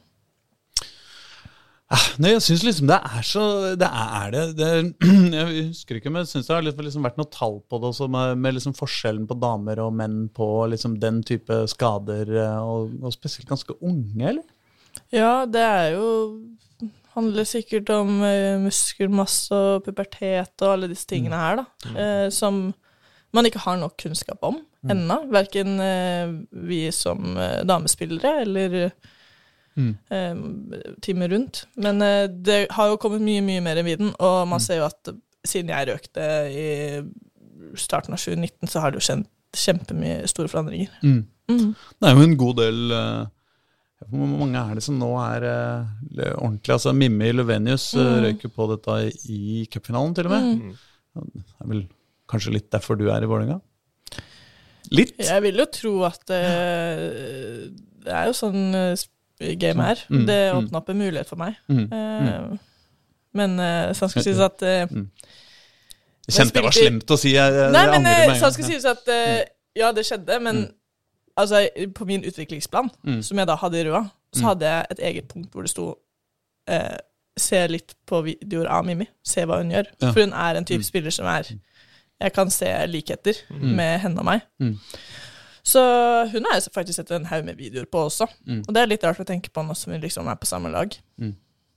Ah, nei, jeg synes liksom det er så, det er det, det jeg husker ikke, men jeg synes det har liksom vært noe tall på det også, med, med liksom forskjellen på damer og menn på liksom den type skader, og, og spesielt ganske unge, eller?
Ja, det er jo, handler sikkert om uh, muskelmasse og pubertet og alle disse tingene her da, mm. uh, som man ikke har nok kunnskap om mm. ennå, hverken uh, vi som uh, damespillere eller mm. uh, teamet rundt. Men uh, det har jo kommet mye, mye mer i viden, og man mm. ser jo at siden jeg røkte i starten av tjue nitten, så har det jo kjent kjempemye store forandringer. Mm. Mm.
Det er jo en god del... Uh Hvor mange er det som nå er uh, ordentlig? Altså Mimmi Løvenius uh, mm. røyker på dette i cupfinalen til og med. Mm. Det er vel kanskje litt derfor du er i Vålerenga? Litt?
Jeg vil jo tro at uh, det er jo sånn uh, game er. Mm, det åpner mm. opp en mulighet for meg. Mm, uh, mm. Men uh, sånn skal sies at uh, mm.
Jeg kjente det var slemt å si. Jeg, jeg,
Nei, men uh, sånn skal sies at uh, ja, det skjedde, men mm. altså, på min utviklingsplan, mm. som jeg da hadde i Røa, så mm. hadde jeg et eget punkt hvor det sto uh, se litt på videoer av Mimmi, se hva hun gjør. Ja. For hun er en type mm. spiller som er jeg kan se likheter mm. med henne og meg. Mm. Så hun har jeg faktisk sett en haug med videoer på også. Mm. Og det er litt rart å tenke på nå som vi liksom er på samme lag. Mm.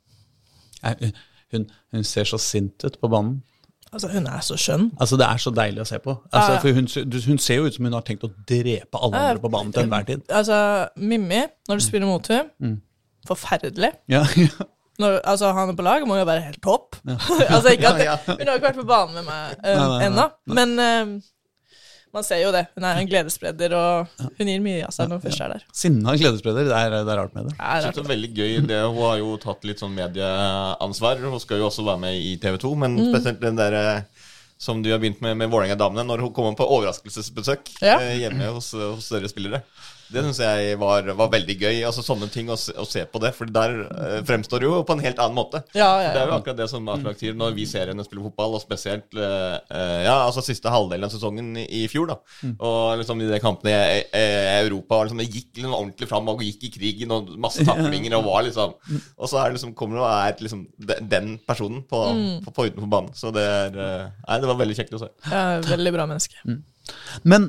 Hun,
hun ser så sint ut på banen.
Altså, hun er så skjønn.
Altså, det er så deilig å se på. Altså, for hun, hun ser jo ut som hun har tenkt å drepe alle andre på banen til enhver tid.
Altså, Mimmi, når du spiller mot henne, mm. forferdelig.
Ja, ja.
Når, altså, han på lag må jo være helt topp. Ja. altså, ikke at, ja, ja. Hun har ikke vært på banen med meg um, nei, nei, nei, ennå, men um, man ser jo det. Hun er en gledesspreder, og hun gir mye av seg når hun først er der.
Sinna gledesspreder, det er, det er rart med det.
Jeg synes det er veldig gøy. Det, hun har jo tatt litt sånn medieansvar. Hun skal jo også være med i T V to, men mm. spesielt den der som du har begynt med med Vålerenga-damene, når hun kommer på overraskelsesbesøk ja. hjemme hos, hos større spillere. Det synes jeg var, var veldig gøy, altså sånne ting å, å se på det, for der uh, fremstår jo på en helt annen måte.
Ja, ja, ja.
Det er jo akkurat det som er attraktivt når vi ser henne spille fotball, og spesielt uh, uh, ja, altså siste halvdelen av sesongen i, i fjor da, mm. og liksom i de kampene i, i Europa, og liksom det gikk liksom ordentlig frem, og gikk i krigen, og masse taklinger, og var liksom, og så er det liksom, kommer det og er liksom den personen på, mm. på, på utenfor banen, så det er, uh, nei, det var veldig kjekt å se.
Ja, veldig bra menneske. Mm.
Men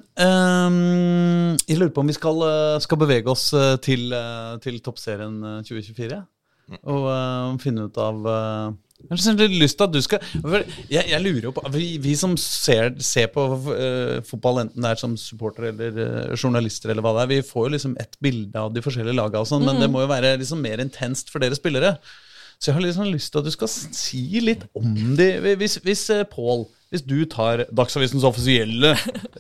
um, jeg lurer på om vi skal, skal bevege oss til, til toppserien tjue tjuefire og uh, finne ut av uh, jeg har litt lyst til at du skal jeg, jeg lurer jo på vi, vi som ser, ser på uh, fotball, enten det er som supporter eller uh, journalister eller hva det er, vi får jo liksom et bilde av de forskjellige lagene og sånn, mm. men det må jo være liksom mer intenst for dere spillere. Så jeg har liksom lyst til at du skal si litt om det. Hvis, hvis Pål, hvis du tar Dagsavisens offisielle,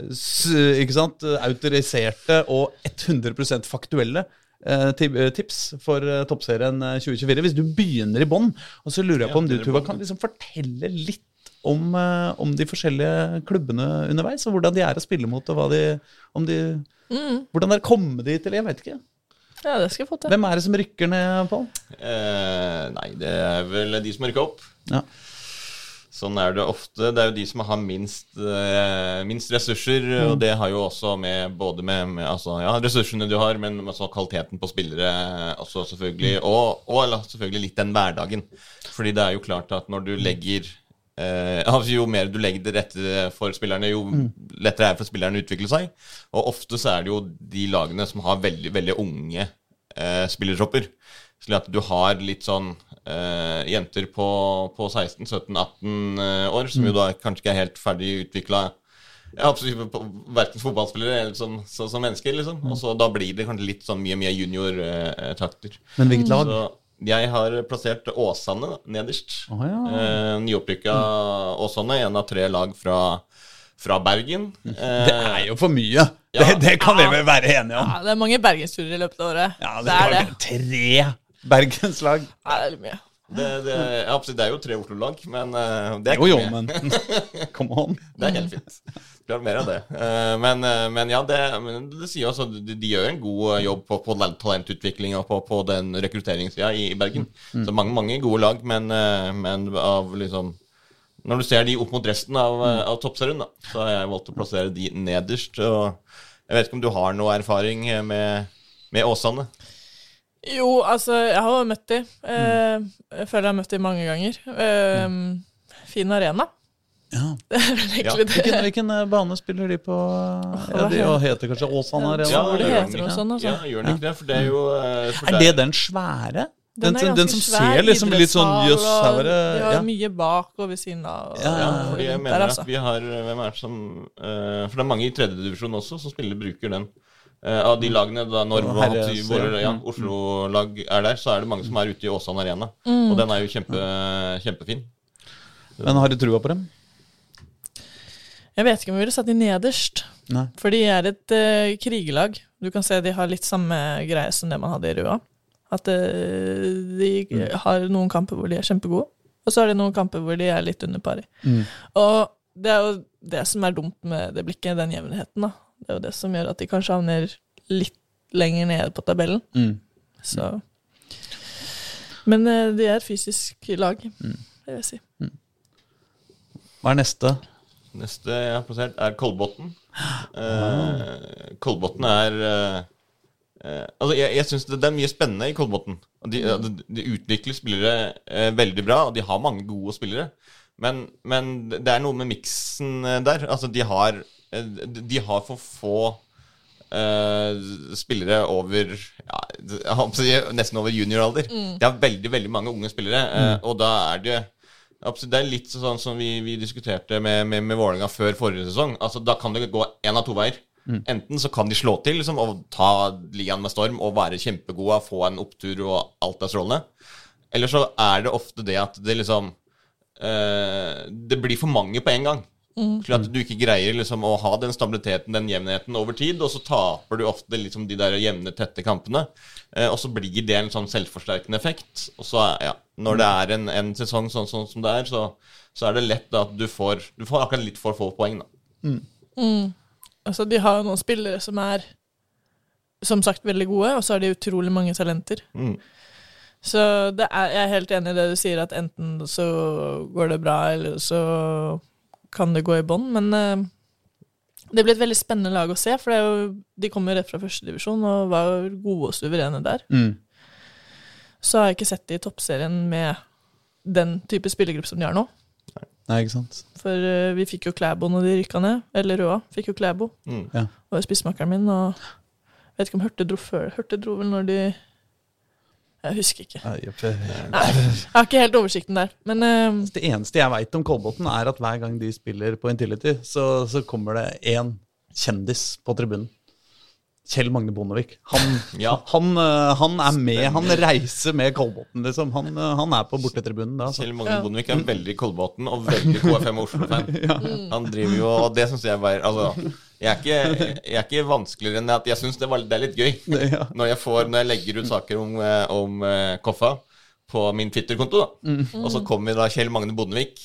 ikke sant, autoriserte og hundre prosent faktuelle tips for toppserien tjue tjuefire, hvis du begynner i bånn, og så lurer jeg på om du, Tuva, kan liksom fortelle litt om, om de forskjellige klubbene underveis, og hvordan de er å spille mot, og hva de, om de, mm. hvordan det er å komme dit, eller jeg vet ikke.
Ja, det skal jeg få til.
Hvem er det som rykker ned, Pål?
Eh, nei, det er vel de som rykker opp.
Ja.
Sånn er det ofte. Det er jo de som har minst, eh, minst ressurser, mm. og det har jo også med både med, med altså, ja, ressursene du har, men også kvaliteten på spillere også selvfølgelig, mm. og, og eller, selvfølgelig litt den hverdagen. Fordi det er jo klart at når du legger eh, altså, jo mer du legger det rette for spillerne, jo mm. lettere er det for spillerne å utvikle seg. Og ofte så er det jo de lagene som har veldig, veldig unge eh, spillertropper. Slik at du har litt sånn eh, jenter på, på seksten, sytten, atten eh, år, som jo da kanskje ikke er helt ferdig utviklet, ja, absolutt på hverken fotballspillere eller som, så, som mennesker, liksom. Og så da blir det kanskje litt sånn mye, mye junior-takter. Eh,
Men hvilket lag?
Så jeg har plassert Åsane nederst.
Oh, ja.
eh, nyopprykka mm. Åsane, en av tre lag fra, fra Bergen.
Eh, det er jo for mye. Ja. Det, det kan vi vel være enige om.
Ja, det er mange bergensturer i løpet av året.
Ja, det, det er det. Tre Bergenslag.
Ja, det er litt mye.
Det, det, ja, det er jo tre Oslo-lag, men uh, det er
jo,
ikke
jo, men come on.
Det er helt fint. Det er mer av det. Uh, men, uh, men ja, det, men det sier også at de, de gjør en god jobb på, på talentutvikling og på, på den rekrutteringssida i, i Bergen. Mm. Så mange, mange gode lag, men, uh, men av liksom når du ser de opp mot resten av, av toppserien, da, så har jeg valgt å plassere de nederst. Og jeg vet ikke om du har noe erfaring med, med Åsane?
Jo, altså, jeg har jo møtt de. Eh, jeg føler jeg har møtt de mange ganger. Eh, fin arena.
Ja.
Det er vel egentlig ja. det.
Hvilken, hvilken bane spiller de på? Ja, de heter kanskje Åsane Arena?
Ja, det heter noe sånn, altså.
Ja, gjør den ikke det? For det er jo... For
er det den svære?
Den,
den, den som svær, ser liksom litt sånn jøss, her var det...
De har ja. mye bak og ved siden av.
Ja, ja, fordi jeg mener der, altså. At vi har... Hvem er det som... Uh, for det er mange i tredje divisjon også som spiller bruker den. Uh, av de lagene, da når ja, Oslo-lag er der, så er det mange som er ute i Åsane Arena. Mm. Og den er jo kjempe, kjempefin.
Men har du trua på dem?
Jeg vet ikke om vi ville satt de nederst.
Nei.
For de er et uh, krigelag. Du kan se de har litt samme greie som det man hadde i Røa. At uh, de mm. har noen kamper hvor de er kjempegode, og så har de noen kamper hvor de er litt under pari. Mm. Og det er jo det som er dumt med det blikket, den jevnheten da. Det er jo det som gjør at de kanskje havner litt lenger ned på tabellen.
Mm.
Så. Men uh, de er et fysisk lag, mm. det vil jeg si.
Mm. Hva er neste?
Neste jeg har plassert er Kolbotn. Uh, Kolbotn er... Uh, uh, altså, jeg, jeg synes det, det er mye spennende i Kolbotn. De, mm. de, de utvikler spillere uh, veldig bra, og de har mange gode spillere. Men, men det er noe med miksen der. Altså, de har, de har for få uh, spillere over ja, jeg håper å si, nesten over junioralder. Mm. De har veldig, veldig mange unge spillere, uh, og da er det det er litt sånn som vi, vi diskuterte med, med, med Vålerenga før forrige sesong. Altså, da kan det gå en av to veier. Mm. Enten så kan de slå til liksom, og ta ligaen med storm og være kjempegode, få en opptur og alt er strålende. Eller så er det ofte det at det liksom Uh, det blir for mange på en gang. Mm. Slik at du ikke greier liksom, å ha den stabiliteten, den jevnheten over tid, og så taper du ofte liksom, de der jevne, tette kampene. Uh, og så blir det en sånn selvforsterkende effekt. Og så, ja, når det er en, en sesong sånn, sånn som det er, så, så er det lett at du får, du får akkurat litt for få poeng. Da.
Mm. Mm. Altså, de har jo noen spillere som er som sagt veldig gode, og så har de utrolig mange talenter. Mm. Så det er, jeg er helt enig i det du sier, at enten så går det bra, eller så kan det gå i bånd. Men uh, det blir et veldig spennende lag å se, for det er jo, de kommer rett fra første divisjon og var gode og suverene der. Mm. Så har jeg ikke sett det i toppserien med den type spillergruppe som de har nå.
Nei, ikke sant.
For uh, vi fikk jo Klæbo når de rykket ned, eller Røa fikk jo Klæbo. Mm. Ja. Og det er spissmakeren min, og jeg vet ikke om Hørte dro før. Hørte dro vel når de... Jeg husker ikke. Nei, jeg har ikke helt oversikten der. Men, uh,
det eneste jeg vet om Kolbotn er at hver gang de spiller på Intility, så, så kommer det en kjendis på tribunen. Kjell Magne Bondevik. Han, ja. han, han er med, han reiser med Kolbotn, liksom. Han, han er på bortetribunen da. Så.
Kjell Magne ja. Bondevik er veldig Kolbotn og veldig K F M Oslo-fan. Ja. Han driver jo, og det synes jeg var, altså, jeg er ikke, jeg er ikke vanskeligere enn at jeg synes det, var, det er litt gøy. Ja. Når, jeg får, når jeg legger ut saker om, om uh, Koffa på min Twitter-konto, da. Mm. Og så kommer da Kjell Magne Bondevik.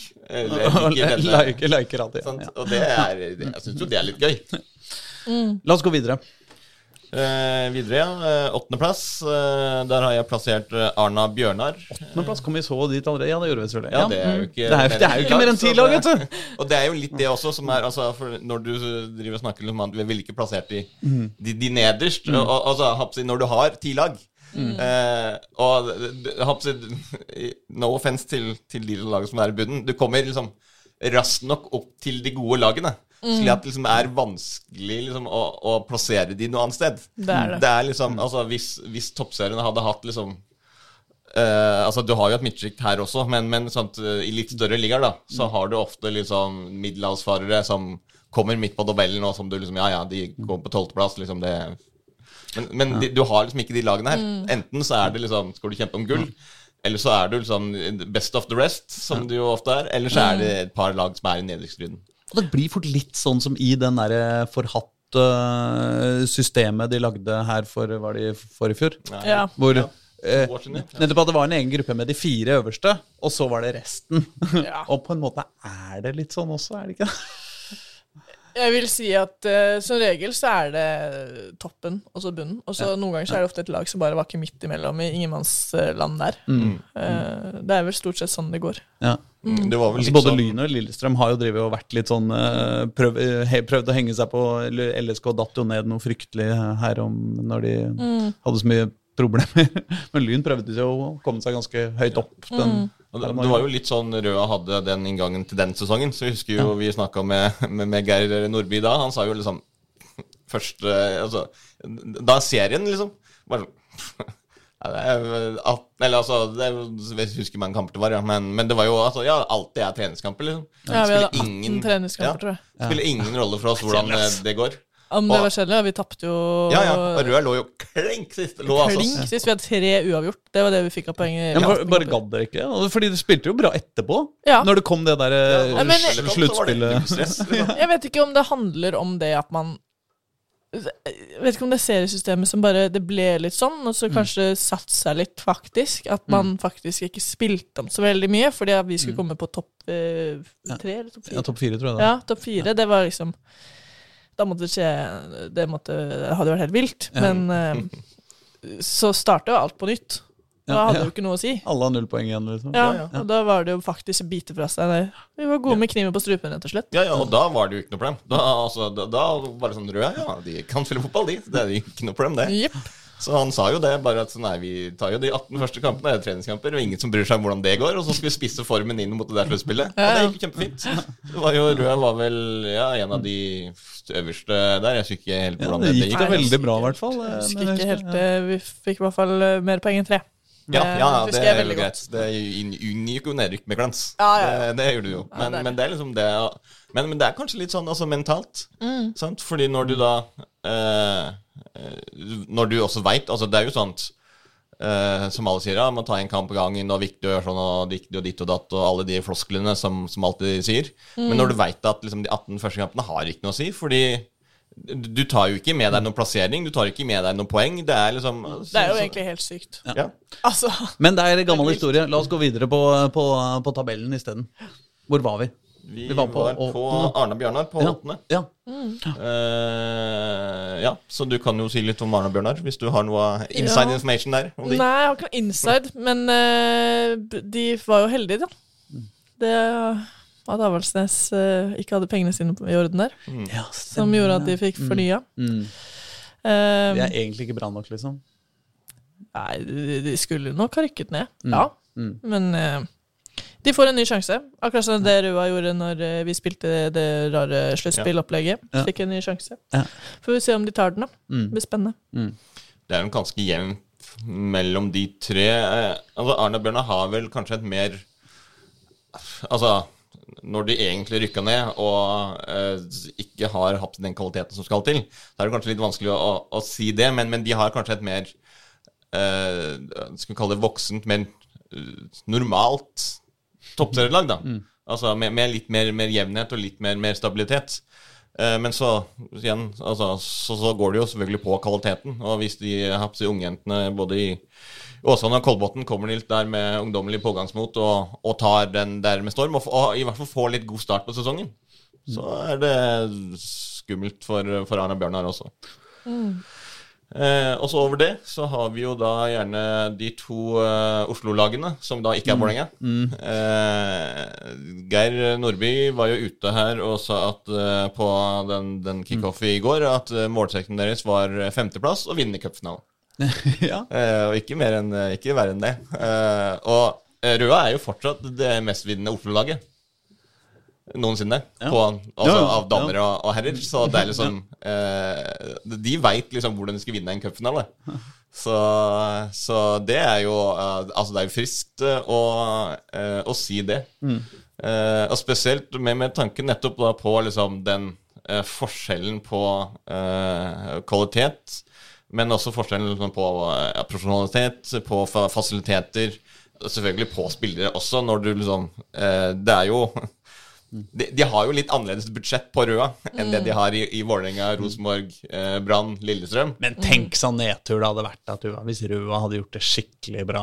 Like, like alltid.
Sånn, ja. Og det er, jeg synes jo det er litt gøy.
Mm. La oss gå videre.
Eh, videre, ja. Åttende plass. Eh, der har jeg plassert Arna Bjørnar.
Åttende plass, kom vi så dit allerede? Ja, det gjorde vi selvfølgelig.
Ja, det er jo ikke,
det er, det er jo ikke mer enn ti lag, vet du.
Og det er jo litt det også som er, altså, for når du driver og snakker om at vi vil ikke plassert de, mm. de, de nederst, mm. og, altså, når du har ti lag, mm. eh, og no offense til, til de lagene som er i bunnen, du kommer liksom raskt nok opp til de gode lagene. Mm. Slik at det liksom er vanskelig liksom, å, å plassere de noe annet sted.
Det er det.
Det er liksom, altså, hvis, hvis toppserien hadde hatt liksom uh, altså, du har jo et midtsjikt her også, men, men sånt, uh, i litt større ligaer da, så har du ofte liksom middelhavsfarere som kommer midt på tabellen, og som du liksom, ja, ja, de går på tolvte plass, liksom det. Men, men ja. de, du har liksom ikke de lagene her. Mm. Enten så er det liksom, skal du kjempe om gull, mm. eller så er du liksom best of the rest, som ja. det jo ofte er, eller så er det et par lag som er i nederligstriden.
Og det blir fort litt sånn som i den der forhatte systemet de lagde her for, var det for i fjor?
Ja.
Hvor, ja. Eh, nettopp at det var en egen gruppe med de fire øverste, og så var det resten. Ja. Og på en måte er det litt sånn også, er det ikke det?
Jeg vil si at uh, som regel så er det toppen og så bunnen. Og så ja. noen ganger så er det ofte et lag som bare var ikke midt imellom i ingenmannsland der. Mm. Uh, det er vel stort sett sånn det går. Ja.
Mm. Det var vel altså, både sånn... Lyn og Lillestrøm har jo drivet og vært litt sånn uh, prøv, he, prøvd å henge seg på. L S K datt jo ned noe fryktelig her om når de mm. hadde så mye problemer. Men Lyn prøvde jo å komme seg ganske høyt opp. Den,
mm. det, det var jo litt sånn Røa hadde den inngangen til den sesongen. Så jeg husker jo ja. vi snakket med, med, med Geir Nordby da. Han sa jo liksom først, altså, da serien liksom bare sånn ja, det er, eller altså det, jeg husker mange kamper det var, ja. men, men det var jo altså, ja, alltid er treningskamper liksom.
Ja, vi hadde atten treningskamper,
ja,
tror jeg.
Det spiller ingen rolle for oss hvordan det går.
Om det var kjedelig, vi tappte jo...
Ja, ja, og Røa lå jo klink sist. Lå,
klink altså. Sist, vi hadde tre uavgjort. Det var det vi fikk av poeng.
Ja, bare, bare gadd dere ikke, fordi du spilte jo bra etterpå. Ja. Når det kom det der ja, men, sluttspillet.
Jeg vet ikke om det handler om det at man... Jeg vet ikke om det er seriesystemet som bare... Det ble litt sånn, og så kanskje mm. satt seg litt faktisk. At man mm. faktisk ikke spilte om så veldig mye, fordi at vi skulle mm. komme på topp eh, tre eller topp fire.
Ja, topp fire tror jeg da.
Ja, topp fire, ja. Det var liksom... da måtte det skje, det, måtte, det hadde vært helt vilt. Men uh, så startet jo alt på nytt. Da
Ja,
hadde
ja.
jo ikke noe å si.
Alle har null poeng igjen, liksom.
Ja,
Ja, ja.
og da var det jo faktisk å bite fra seg. Der. Vi var gode med kniven på strupen, rett og slett.
Ja, ja, og da var det jo ikke noe problem. Da, altså, da, da var det sånn rød, ja, de kan spille fotball, de. Det er jo ikke noe problem, det.
Jepp.
Så han sa jo det, bare at nei, vi tar jo de atten første kampene, det er treningskamper, og ingen som bryr seg om hvordan det går, og så skal vi spisse formen inn mot det der sluttspillet. Og det gikk jo kjempefint. Det var jo, Rød var vel, ja, en av de øverste der, jeg synes ikke helt
Ja,
hvordan
det
det,
gikk
gikk.
det veldig bra, i hvert fall.
Jeg
eh,
husker
men jeg
ikke
husker-
helt, eh, vi fikk i hvert fall eh, mer poeng enn tre.
Ja, ja,
husker
det
jeg
er
veldig
jo greit. Det unngikk jo nedrykk med glans.
Ja, ja, ja.
Det, det gjør du jo.
Ja,
Men,
det er det.
men det er liksom det men, men det er kanskje litt sånn altså, mentalt.
Mm.
Sant? Fordi når du da eh, eh, Når du også vet, altså det er jo sånt eh, som alle sier, ja, man tar en kamp på gangen, og viktig å gjøre sånn, og viktig og ditt og datt, og alle de flosklene som, som alltid sier.
Mm.
Men når du vet at liksom, de atten første kampene har ikke noe å si, fordi du tar jo ikke med deg noen plassering, du tar ikke med deg noen poeng. Det er liksom
Det er jo egentlig helt sykt.
ja.
Altså,
Men det er en gammel historie. La oss gå videre på, på, på tabellen i stedet. Hvor var vi?
Vi,
Vi var
var
på
på,
åttende.
Arne-Bjørnar på
Ja.
åttende.
Ja.
Eh, ja, så du kan jo si litt om Arne og Bjørnar, hvis du har noe inside
Ja.
information der. Om de.
nei, jeg har ikke noe inside, men eh, de var jo heldige, da. Det at Avaldsnes eh, ikke hadde pengene sine i orden der,
Ja,
som gjorde at de fikk fornya.
Mm.
Eh,
Det er egentlig ikke bra nok, liksom.
Nei, de, de skulle nok ha rykket ned,
Mm.
ja.
Mm.
Men eh, de får en ny sjanse. Akkurat som det Rua gjorde når eh, vi spilte det rare sluttspillopplegget.
Ja.
Fikk en ny sjanse.
Ja.
Får vi se om de tar den, da.
Mm.
Det blir spennende.
Mm.
Det er jo ganske jevnt mellom de tre. Eh, altså Arne og Bjørnar har vel kanskje et mer Altså, når de egentlig rykka ned og eh, ikke har hatt den kvaliteten som skal til, så er det kanskje litt vanskelig å, å, å si det, men, men de har kanskje et mer eh, skal vi kalle det voksent, men eh, normalt toppserielag, da.
Mm.
Altså med, med litt mer, mer jevnhet og litt mer, mer stabilitet. Eh, men så igjen, altså, så, så går det jo selvfølgelig på kvaliteten. Og hvis de har hatt ungjentene både i Åsane og Kolbotn kommer litt der med ungdommelig pågangsmot og, og tar den der med storm, og, f- og i hvert fall får litt god start på sesongen, så er det skummelt for, for Arne Bjørnar også. Eh, og så over det så har vi jo da gjerne de to eh, Oslo-lagene, som da ikke er Vålerenga. Eh, Geir Nordby var jo ute her og sa at eh, på den, den kickoff i går at eh, målsekken deres var femteplass og vinne cupfinalen.
Ja.
Eh, og ikke mer enn eh, ikke verre enn det. Eh, og eh, Røa er jo fortsatt det mestvinnende Oslo-laget noensinne.
Ja.
På, altså,
Ja, ja,
av damer og, og herrer. Så det er liksom eh, De vet liksom hvordan de skal vinne en cupfinale. Så, så det er jo eh, Altså, det er jo friskt eh, å, eh, å si det. Eh, og spesielt med, med tanken nettopp da på liksom den eh, forskjellen på eh, kvalitet, men også forskjellen liksom på eh, profesjonalitet, på fa fasiliteter, og selvfølgelig på spillere også, når du liksom eh, Det er jo de, de har jo litt annerledes budsjett på Røa enn det de har i, i Vålerenga, Rosenborg, eh, Brann, Lillestrøm.
Men tenk så nedtur det hadde vært at du, hvis Rua hadde gjort det skikkelig bra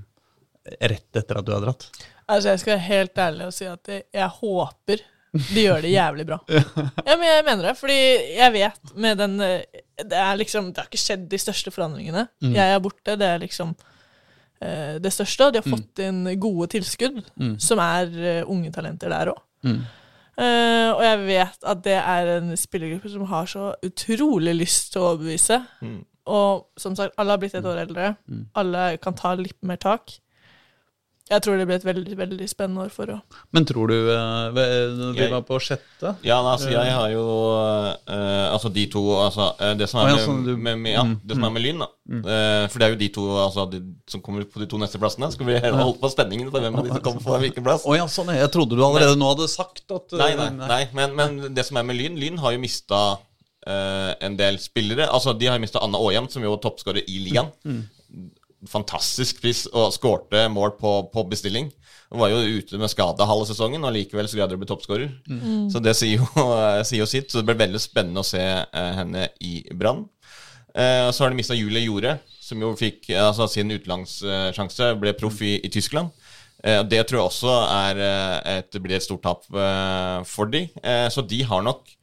rett etter at du hadde dratt.
Altså, jeg skal være helt ærlig og si at jeg, jeg håper de gjør det jævlig bra. Ja, men jeg mener det, fordi jeg vet med den eh, Det er liksom, det har ikke skjedd de største forandringene.
Mm.
Jeg er borte, det er liksom eh, det største, og de har fått inn gode tilskudd,
Mm.
som er eh, unge talenter der også.
Mm.
Eh, og jeg vet at det er en spillergruppe som har så utrolig lyst til å overbevise.
Mm.
Og som sagt, alle har blitt et år eldre.
Mm.
Alle kan ta litt mer tak. Jeg tror det blir et veldig, veldig spennende år for å
Men tror du eh, ve- Vi
Jeg-
var på sjette?
Ja, altså, jeg har jo eh, Altså, de to altså, eh, Det som er
Å, ja,
med,
sånn du-
med, med, ja,
Mm,
det som er med Lyn, da. Eh, for det er jo de to altså, de, som kommer på de to neste plassene. Skal vi holde på spenningen for hvem av de som kommer på hvilken plass?
Å ja, sånn. Jeg trodde du allerede nå hadde sagt at
Nei, nei, nei. Men, men det som er med Lyn Lyn har jo mista eh, en del spillere. Altså, de har jo mista Anna Aahjem, som jo var toppskårer i ligaen. Fantastisk pris, og skårte mål på, på bestilling. Hun var jo ute med skade halve sesongen, og likevel så greide hun å bli toppskårer. Så det sier jo, sier jo sitt. Så det blir veldig spennende å se eh, henne i Brann. Eh, så har de mista Julie Jorde, som jo fikk eh, altså, sin utenlandssjanse, ble proff i, i Tyskland. Eh, det tror jeg også er, eh, et, blir et stort tap eh, for de. Eh, så de har nok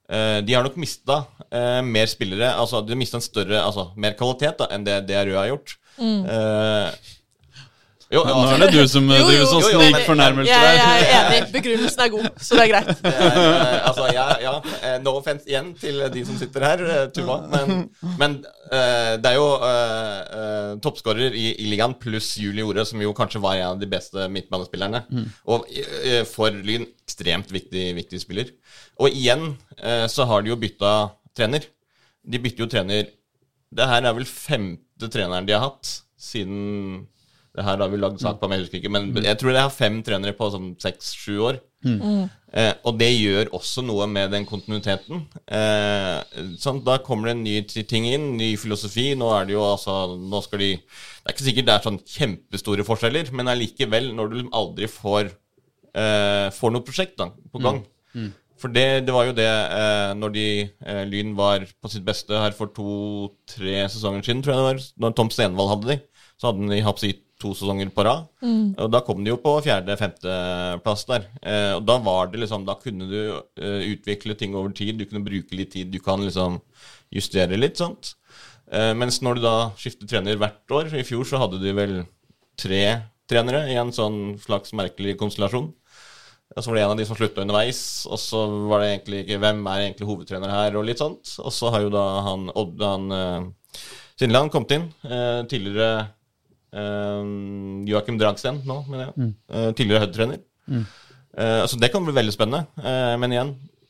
uh, de har nok mistet uh, mer spillere, altså de har mistet en større, altså mer kvalitet da, enn det, det Røa har gjort. Mm. Uh, Jo,
ja, nå er det du som driver sånn snik fornærmelse
der. Jeg, jeg er enig, begrunnelsen er god, så det er greit.
Det er, altså, ja, ja, no offense igjen til de som sitter her, Tuva, men, men uh, det er jo uh, uh, toppskårer i, i ligaen pluss Julie Ore, som jo kanskje var en av de beste midtbanespillerne, mm. og uh, for Lyn ekstremt viktig, viktig spiller. Og igjen uh, så har de jo byttet trener. De bytter jo trener, det her er vel femte treneren de har hatt siden... Det her har vi lagd sak på, men jeg husker ikke. Men jeg tror det har fem trenere på sånn seks-sju år. Mm. Eh, og det gjør også noe med den kontinuiteten. Eh, sånn, da kommer det en ny ting inn, ny filosofi. Nå er det jo altså, nå skal de... Det er ikke sikkert det er sånn kjempestore forskjeller, men allikevel, når du aldri får, eh, får noe prosjekt da, på gang. Mm. Mm. For det, det var jo det, eh, når de, eh, Lyn var på sitt beste her for to-tre sesonger siden, tror jeg det var, når Tom Stenvald hadde de, så hadde de hatt sitt to sesonger på rad, mm. og da kom de jo på fjerde-femte plass der. Eh, og da var det liksom, da kunne du uh, utvikle ting over tid, du kunne bruke litt tid, du kan liksom justere litt, sant? Eh, mens når du da skifter trener hvert år, i fjor så hadde du vel tre trenere i en sånn slags merkelig konstellasjon. Og så var det en av de som sluttet underveis, og så var det egentlig ikke, hvem er egentlig hovedtrener her, og litt sånt. Og så har jo da han, Odd, han uh, Sindland kommet inn, uh, tidligere Uh, Joachim Dragsten nå, mener jeg. Mm. Uh, tidligere høydetrener. Mm. Uh, så det kan bli veldig spennende. Uh, men igjen,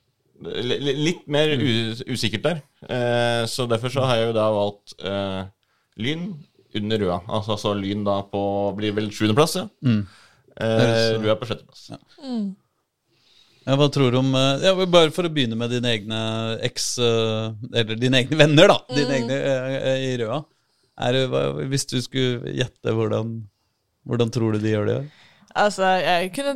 l- litt mer u- usikkert der. Uh, så derfor så har jeg jo da valgt uh, Lyn under Røa. Altså så Lyn da på, blir vel sjuende plass, ja. Mm. Uh, Røa på sjette plass. Ja. Mm.
Ja, hva tror du om ja, bare for å begynne med dine egne eks, eller dine egne venner da, dine mm. egne uh, i Røa. Er det, hvis du skulle gjette, hvordan, hvordan tror du de gjør det?
Altså, jeg kunne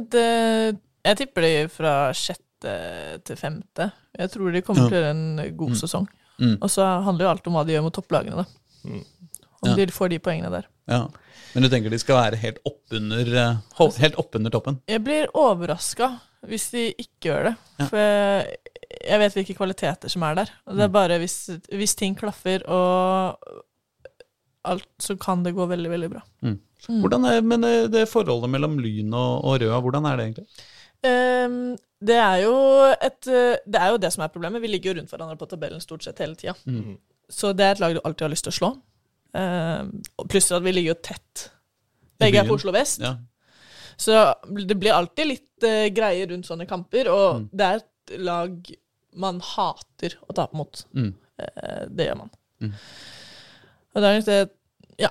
Jeg tipper de fra sjette til femte. Jeg tror de kommer ja. til å gjøre en god mm. sesong. Mm. Og så handler jo alt om hva de gjør mot topplagene, da. Mm. Om ja. de får de poengene der.
Ja. Men du tenker de skal være helt oppunder, helt oppunder toppen?
Jeg blir overrasket hvis de ikke gjør det. Ja. For jeg, jeg vet hvilke kvaliteter som er der. Og det er bare hvis, hvis ting klaffer og alt, så kan det gå veldig, veldig bra.
Mm. Hvordan er, men det forholdet mellom Lyn og, og Røa, hvordan er det egentlig?
Um, det, er jo et, det er jo det som er problemet. Vi ligger jo rundt hverandre på tabellen stort sett hele tiden. Mm. Så det er et lag du alltid har lyst til å slå. Um, pluss at vi ligger jo tett. Begge er på Oslo Vest. Ja. Så det blir alltid litt uh, greier rundt sånne kamper, og mm. det er et lag man hater å tape mot. Mm. Uh, det gjør man. Mm. Og det er egentlig et, ja,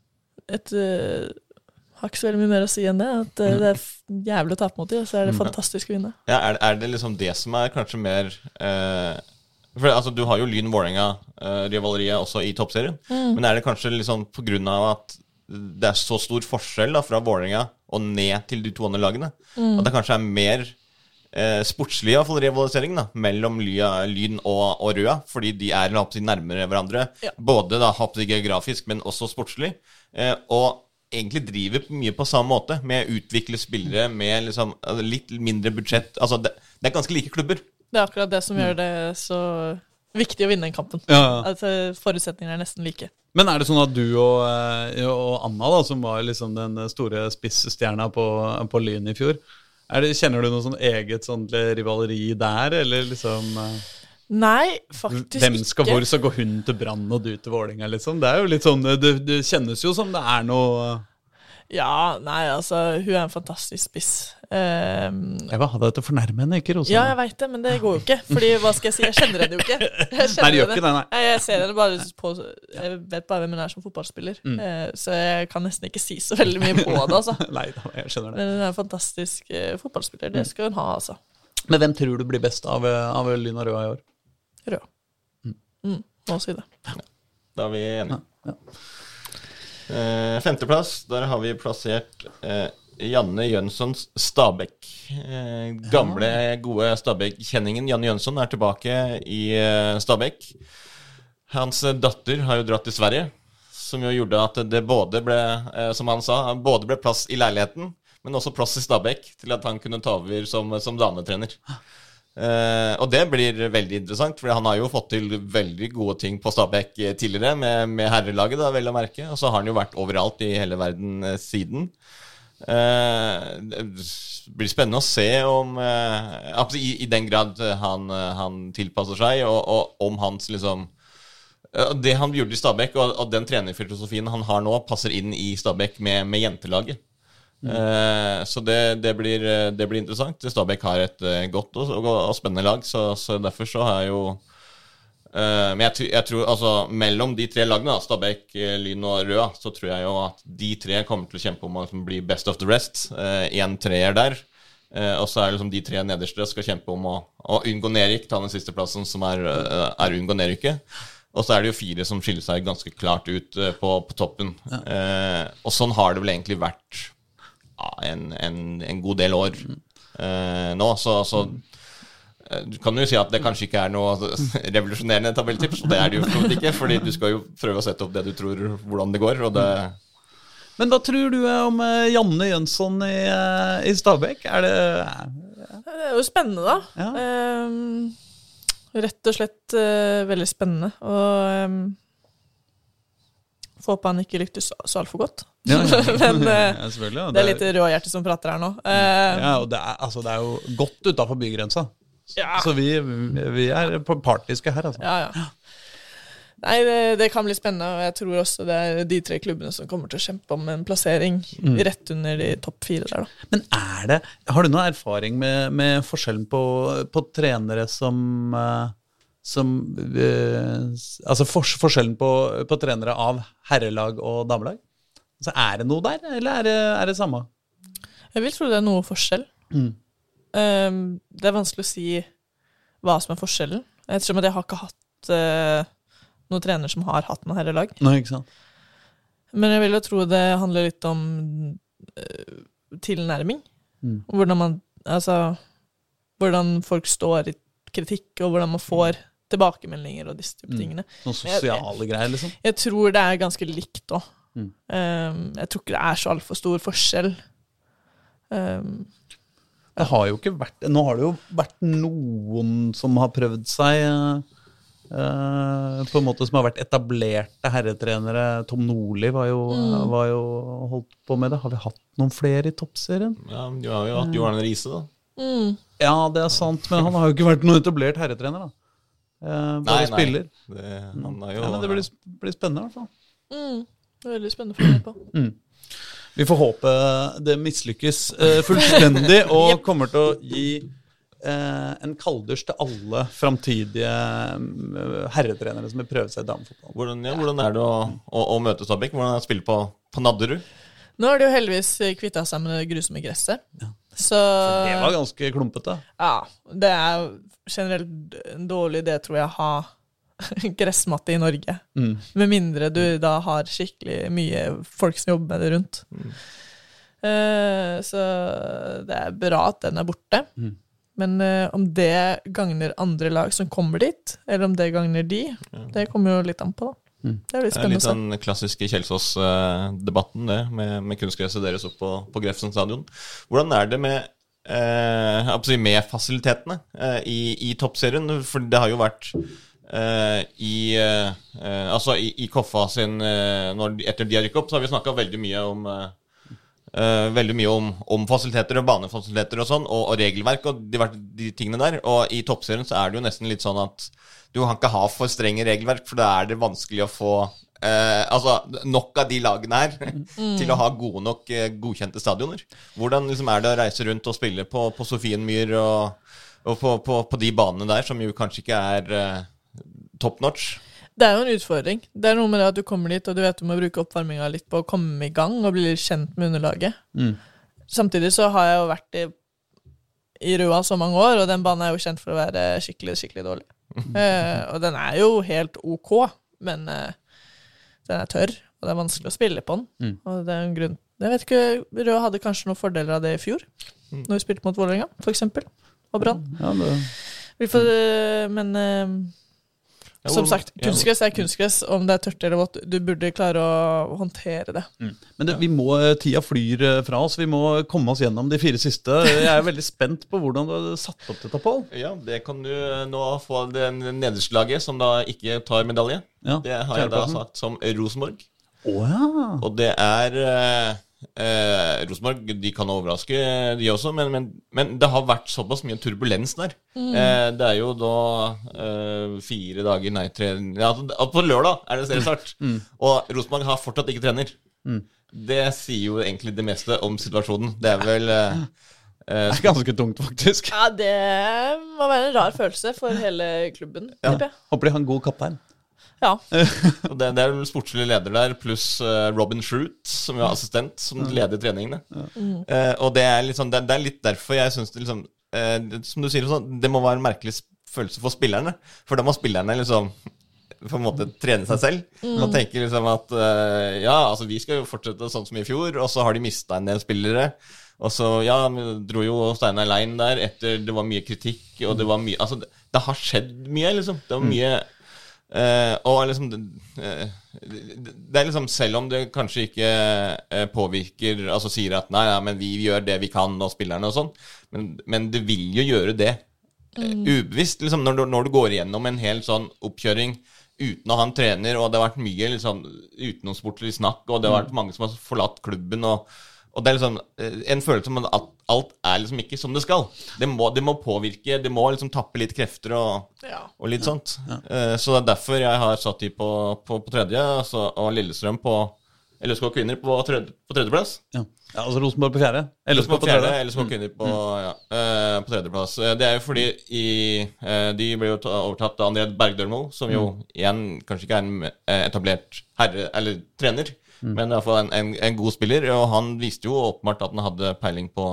et, uh, har ikke så veldig mye mer å si enn det, at uh, det er jævlig å tape mot dem, og så er det fantastisk å vinne.
Ja, er, er det liksom det som er kanskje mer, uh, for altså du har jo Lyn-Vålerenga-rivaleriet uh, også i toppserien, mm. men er det kanskje liksom på grunn av at det er så stor forskjell da, fra Vålerenga og ned til de to andre lagene, mm. at det kanskje er mer Eh, sportslig i hvert fall rivalisering da, mellom Lya, Lyn og, og Røa, fordi de er nærmere hverandre, ja. både da, geografisk, men også sportslig, eh, og egentlig driver mye på samme måte, med å utvikle spillere med liksom, litt mindre budsjett. Altså, det, det er ganske like klubber.
Det er akkurat det som mm. gjør det så viktig å vinne den kampen. Ja, ja. Altså, forutsetningene er nesten like.
Men er det sånn at du og, og Anna, da, som var liksom den store spissstjerna på, på Lyn i fjor, Er det, kjenner du noe sånn eget sånn rivaleri der, eller liksom
Nei, faktisk
hvem skal hvor, så går hun til Brann og du til Vålerenga, liksom? Det er jo litt sånn, det, det kjennes jo som det er noe
Ja, nei, altså, hun er en fantastisk spiss. Um,
jeg vil ha deg til å fornærme henne, ikke Rosa?
Ja, jeg vet det, men det går jo ikke. Fordi, hva skal jeg si, jeg kjenner henne jo ikke. Jeg
nei, det gjør ikke det, nei.
Jeg ser henne bare på, jeg vet bare hvem hun er som fotballspiller. Mm. Uh, så jeg kan nesten ikke si så veldig mye på det, altså.
Nei, jeg skjønner det.
Men hun er en fantastisk uh, fotballspiller, det skal hun ha, altså.
Men hvem tror du blir best av, av Lyn og Røa i år?
Røa. Mm. Mm, må si det.
Ja. Da er vi enige. Ja, ja. Uh, femteplass, der har vi plassert uh, Janne Jønssons Stabæk. Uh, gamle, gode Stabæk-kjenningen Janne Jønsson er tilbake i uh, Stabæk. Hans uh, datter har jo dratt til Sverige, som jo gjorde at det både ble, uh, som han sa, både ble plass i leiligheten, men også plass i Stabæk, til at han kunne ta over som, som dametrener. Uh, og det blir veldig interessant, for han har jo fått til veldig gode ting på Stabæk tidligere, med, med herrelaget, da, vel å merke. Og så har han jo vært overalt i hele verden uh, siden. Uh, det blir spennende å se om uh, i, i den grad han, uh, han tilpasser seg, og, og om hans liksom uh, det han gjorde i Stabæk, og, og den trenerfilosofien han har nå, passer inn i Stabæk med, med jentelaget. Mm. Uh, så det, det, blir, det blir interessant. Stabæk har et uh, godt og, og, og spennende lag, så, så derfor så har jeg jo uh, Men jeg, jeg tror altså mellom de tre lagene, Stabæk, Lyn og Røa, så tror jeg jo at de tre kommer til å kjempe om å bli best of the rest. uh, En treer der, uh, og så er liksom de tre nederste skal kjempe om å, å unngå nedrykk, ta den siste plassen som er, uh, er unngå nedrykket. Og så er det jo fire som skiller seg ganske klart ut uh, på, på toppen. ja. uh, Og sånn har det vel egentlig vært En, en, en god del år uh, nå, så, så uh, du kan jo si at det kanskje ikke er noe revolusjonerende tabelltips, og det er det jo ikke, fordi du skal jo prøve å sette opp det du tror hvordan det går, og det...
Men hva tror du om uh, Janne Jønsson i, uh, i Stabæk? Er det...
Uh, det er jo spennende da. Ja. Um, rett og slett uh, veldig spennende, og... Um, Får håpe han ikke lyktes så alt for godt. Ja, ja. Men uh, ja, ja, det er litt råhjerte som prater her nå. Uh,
ja, og det er, altså, det er jo godt utenfor bygrensa. Ja. Så vi, vi er partiske her, altså.
Ja, ja. Nei, det, det kan bli spennende, og jeg tror også det er de tre klubbene som kommer til å kjempe om en plassering mm. rett under de topp fire der da.
Men er det, har du noen erfaring med, med forskjellen på, på trenere som... Uh, som uh, altså for, forskjellen på, på trenere av herrelag og damelag, altså er det noe der, eller er det, er det samme?
Jeg vil tro det er noe forskjell. mm. um, det er vanskelig å si hva som er forskjellen, ettersom at jeg har ikke hatt uh, noen trener som har hatt noen herrelag.
Nei, ikke sant.
Men jeg vil jo tro det handler litt om uh, tilnærming, mm. hvordan man, altså hvordan folk står i kritikk, og hvordan man får tilbakemeldinger og disse type tingene.
Mm. Noen sosiale jeg, greier, liksom?
Jeg tror det er ganske likt også. Mm. Um, jeg tror ikke det er så alt for stor forskjell. Um,
det har jo ikke vært, nå har det jo vært noen som har prøvd seg uh, uh, på en måte som har vært etablerte herretrenere. Tom Nordli var jo, mm. var jo holdt på med det. Har vi hatt noen flere i toppserien?
Ja, du har jo hatt Johan Riise da.
Mm.
Ja, det er sant, men han har jo ikke vært noen etablert herretrener da. Uh, bare nei, spiller.
Nei, det, han er jo...
Ja, men det blir, blir spennende i hvert fall.
Mm, det er veldig spennende for meg på.
Mm. Vi får håpe det mislykkes uh, fullstendig, og yep. kommer til å gi uh, en kalddusj til alle fremtidige uh, herretrenere som vil prøve seg i damefotball.
Hvordan, ja, hvordan er det å, å, å møte Stabæk? Hvordan er det å spille på, på Nadderud?
Nå har de jo heldigvis kvittet seg med det grusomme gresset. Ja. Så,
For det var ganske klumpete.
Ja, det er generelt en dårlig idé, tror jeg, å ha gressmatte i Norge. Mm. Med mindre du da har skikkelig mye folk som jobber med det rundt. Mm. Uh, så det er bra at den er borte. Mm. Men uh, om det gagner andre lag som kommer dit, eller om det gagner de, ja. det kommer jo litt an på da. Mm. Det er litt spennende å se.
Det er litt den klassiske Kjelsås-debatten det, med, med kunstgresset deres opp på, på Grefsen stadion. Hvordan er det med, eh, med fasilitetene eh, i, i toppserien? For det har jo vært eh, i, eh, altså i, i Koffa sin, eh, når, etter de har rykket opp, så har vi snakket veldig mye om, eh, veldig mye om, om fasiliteter og banefasiliteter og sånn, og, og regelverk og de, de tingene der. Og i toppserien så er det jo nesten litt sånn at du kan ikke ha for strenge regelverk, for da er det vanskelig å få eh, altså, nok av de lagene her mm. til å ha gode nok eh, godkjente stadioner. Hvordan liksom, er det å reise rundt og spille på, på Sofienmyr og, og på, på, på de banene der, som jo kanskje ikke er eh, top notch?
Det er jo en utfordring. Det er noe med det at du kommer dit, og du vet du må bruke oppvarminga litt på å komme i gang og bli litt kjent med underlaget. Mm. Samtidig så har jeg jo vært i, i Røa så mange år, og den banen er jo kjent for å være skikkelig, skikkelig dårlig. uh, og den er jo helt ok, men uh, den er tørr, og det er vanskelig å spille på den. Mm. Og det er en grunn. Jeg vet ikke, Røa hadde kanskje noen fordeler av det i fjor, mm. når vi spilte mot Vålerenga, for eksempel, og Brann.
Ja, det...
Vi får, uh, men uh, Som sagt, kunstgress er kunstgress, om det er tørt eller vått. Du burde klare å håndtere det.
Mm. Men det, vi må, tida flyr fra oss, vi må komme oss gjennom de fire siste. Jeg er veldig spent på hvordan du har satt opp dette, Pål.
Ja, det kan du nå få det nederste laget, som da ikke tar medalje. Ja, det har jeg da satt som Rosenborg.
Oh, ja.
Og det er eh, eh, Rosenborg, de kan overraske de også, men, men, men det har vært såpass mye turbulens der. Mm. Eh, det er jo da eh, fire dager, nei, tre ja, på lørdag er det seriestart. Mm. Og Rosenborg har fortsatt ikke trener. Mm. Det sier jo egentlig det meste om situasjonen. Det er vel eh,
Det er ganske tungt, faktisk.
Ja, det må være en rar følelse for hele klubben.
Ja. Håper de har en god kaptein.
Ja.
Og det, det er en sportslig leder der, pluss uh, Robin Shroot, som er assistent, som leder treningene. Ja. Mm. Uh, og det er, liksom, det, det er litt derfor jeg synes det liksom, uh, som du sier, sånn, det må være en merkelig følelse for spillerne. For da må spillerne liksom på en måte trene seg selv. Mm. Man tenker liksom at uh, ja, altså vi skal jo fortsette sånn som i fjor, og så har de mistet en del spillere. Og så, ja, vi dro jo Steinar Lein der etter det var mye kritikk, og det var mye, altså det, det har skjedd mye, liksom. Det var mye... Mm. Uh, og liksom uh, det er liksom, selv om det kanskje ikke uh, påvirker, altså sier at nei, ja, men vi gjør det vi kan og spillerne og sånn, men, men det vil jo gjøre det uh, ubevisst, liksom, når du, når du går igjennom en hel sånn oppkjøring uten å ha en trener, og det har vært mye liksom, utenomsportlig snakk, og det har vært mange som har forlatt klubben, og Og det er liksom en følelse om at alt er liksom ikke som det skal. Det må, det må påvirke, det må liksom tappe litt krefter og, ja. og litt sånt. Ja. Ja. Så det er derfor jeg har satt de på, på, på tredje, altså, og Lillestrøm på L S K Kvinner på, tredje, på tredjeplass.
Ja. ja, altså Rosenborg på fjerde.
L S K på fjerde, L S K Kvinner på, mm. ja, på tredjeplass. Det er jo fordi i, de ble jo overtatt av André Bergdølmo, som jo mm. igjen kanskje ikke er en etablert herre, eller trener, Mm. men i hvert fall en, en, en god spiller, og han viste jo åpenbart at han hadde peiling på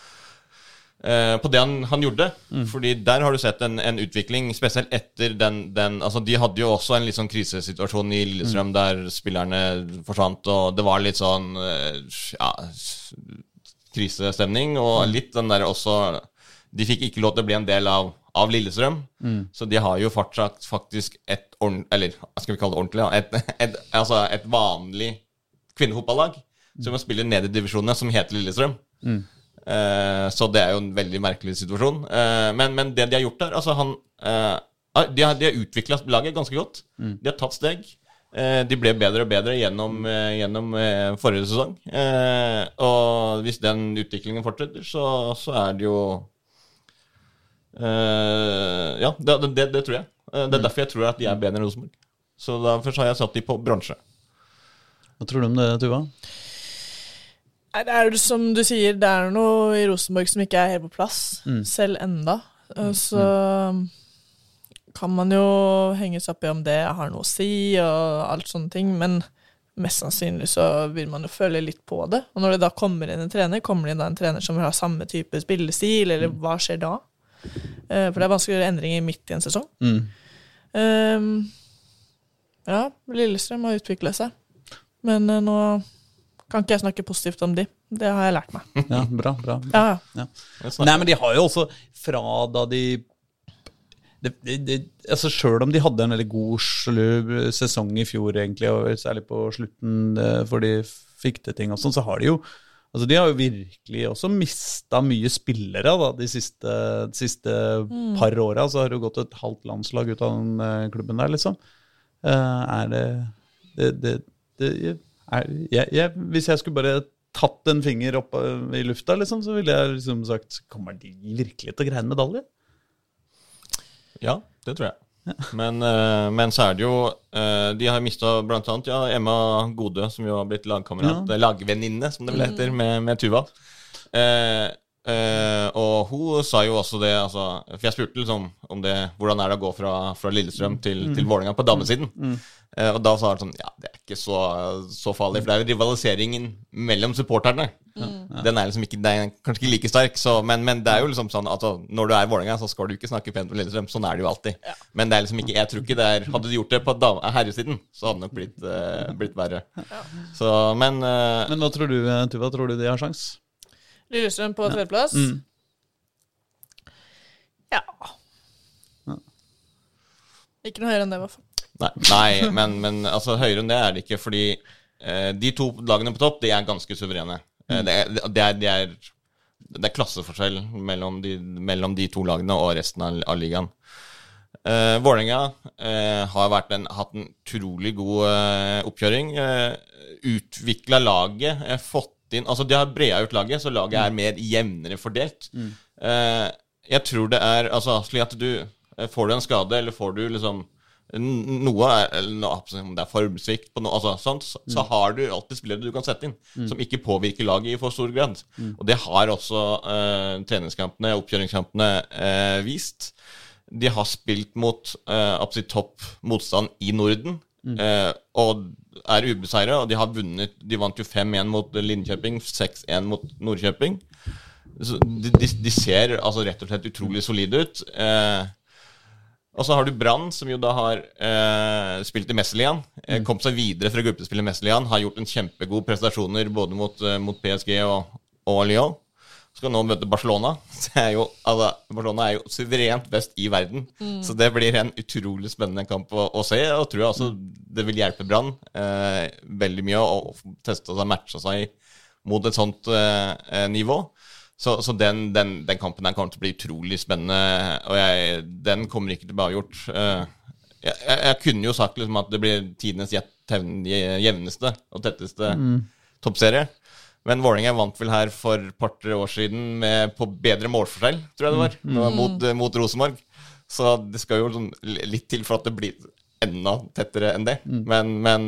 eh, på det han, han gjorde, mm. fordi der har du sett en, en utvikling, spesielt etter den, den, altså de hadde jo også en litt sånn krisesituasjon i Lillestrøm, mm. der spillerne forsvant, og det var litt sånn ja, krisestemning, og litt den der også, de fikk ikke lov til å bli en del av av Lillestrøm, mm. så de har jo fortsatt faktisk et ordentlig, eller skal vi kalle det ordentlig, et, et, altså et vanlig kvinnefotballag, som spiller ned i divisjonene, som heter Lillestrøm. Mm. Eh, så det er jo en veldig merkelig situasjon. Eh, men, men det de har gjort der, altså han, eh, de har, de har utviklet laget ganske godt. Mm. De har tatt steg. Eh, de ble bedre og bedre gjennom, eh, gjennom eh, forrige sesong. Eh, og hvis den utviklingen fortsetter, så, så er det jo eh, ja, det, det, det tror jeg. Eh, det er derfor jeg tror at de er bedre enn Rosenborg. Så derfor har jeg satt de på bronse.
Hva tror du om det, Tuva?
Nei, det er jo som du sier, det er noe i Rosenborg som ikke er helt på plass, mm. selv enda. Så mm. kan man jo henge seg opp i om det har noe å si og alt sånne ting, men mest sannsynlig så vil man jo føle litt på det. Og når det da kommer inn en trener, kommer det inn en trener som vil ha samme type spillestil, eller mm. hva skjer da? For det er vanskelig å gjøre endringer midt i en sesong. Mm. Um, ja, Lillestrøm har utviklet seg. Men uh, nå kan ikke jeg snakke positivt om de. Det har jeg lært meg.
Ja, bra, bra. bra.
Ja,
ja. Ja. Nei, men de har jo også fra da de... Det, det, det, altså selv om de hadde en veldig god sesong i fjor egentlig, og særlig på slutten for de fikk det ting og sånn, så har de jo... Altså de har jo virkelig også mistet mye spillere da, de siste, de siste mm. par årene. Så har det jo gått et halvt landslag ut av den uh, klubben der, liksom. Uh, er det... det, det Det, jeg, jeg, jeg, hvis jeg skulle bare tatt en finger opp i lufta, liksom, så ville jeg liksom sagt, kommer de virkelig til å greie en medalje?
Ja, det tror jeg. Ja. Men, uh, men så er det jo, uh, de har mistet blant annet, ja, Emma Gode, som jo har blitt lagkamerat, ja. lagvenninne, som det vel heter, med, med Tuva. Uh, uh, og hun sa jo også det, altså, for jeg spurte liksom om det, hvordan er det å gå fra, fra Lillestrøm til, mm. til Vålerenga på damesiden. Mm. Uh, og da sa han sånn, ja, det er ikke så, så farlig, for det er jo rivaliseringen mellom supporterne. Mm. Den er liksom ikke, den er kanskje ikke like sterk, så, men, men det er jo liksom sånn, altså, når du er i Vålerenga, så skal du ikke snakke pent om Lillestrøm, sånn er det jo alltid. Ja. Men det er liksom ikke, jeg tror ikke det er, hadde du gjort det på dam- herresiden, så hadde det nok blitt, uh, blitt verre. Ja. Så, men... Uh,
men hva tror du, Tuva, tror du de har sjans?
Lillestrøm på tredjeplass? Ja. Mm. Ja. Ikke noe høyere enn det, i hvert fall.
Nei, nei men, men altså, høyere enn det er det ikke, fordi eh, de to lagene på topp, de er ganske suverene. Eh, det, er, det, er, det, er, det er klasseforskjell mellom de, mellom de to lagene og resten av, av ligaen. Eh, Vålerenga eh, har vært en, hatt en utrolig god eh, oppkjøring. Eh, Utviklet laget, eh, fått inn, altså de har brea ut laget, så laget er mer jevnere fordelt. Mm. Eh, jeg tror det er, altså slik at du, får du en skade, eller får du liksom noe, eller om det er formsvikt på noe, altså sånt, så, mm. så har du alltid spillere du kan sette inn, mm. som ikke påvirker laget i for stor grad. Mm. Og det har også eh, treningskampene, oppkjøringskampene eh, vist. De har spilt mot eh, absolutt topp motstand i Norden, mm. eh, og er ubeseiret, og de har vunnet, de vant jo fem en mot Linköping, seks en mot Nordkjøping. Så de, de, de ser altså rett og slett utrolig solide ut. Eh, og så har du Brann, som jo da har eh, spilt i Mesterligaen, eh, kom seg videre fra gruppespillet i Mesterligaen, har gjort en kjempegod prestasjoner både mot, eh, mot P S G og, og Lyon. Skal nå møte Barcelona. Det er jo, altså, Barcelona er jo suverent best i verden, mm. så det blir en utrolig spennende kamp å, å se, og tror jeg også det vil hjelpe Brann eh, veldig mye å, å teste seg, matche seg mot et sånt eh, nivå. Så, så den, den, den kampen der kommer til å bli utrolig spennende, og jeg, den kommer ikke til å bli avgjort. Uh, jeg, jeg, jeg kunne jo sagt liksom, at det blir tidenes jevneste og tetteste mm. toppserie, men Vålerenga vant vel her for et par-tre år siden med, på bedre målforskjell, tror jeg det var, mm. mot, mot Rosenborg. Så det skal jo sånn, litt til for at det blir enda tettere enn det. Mm. Men, men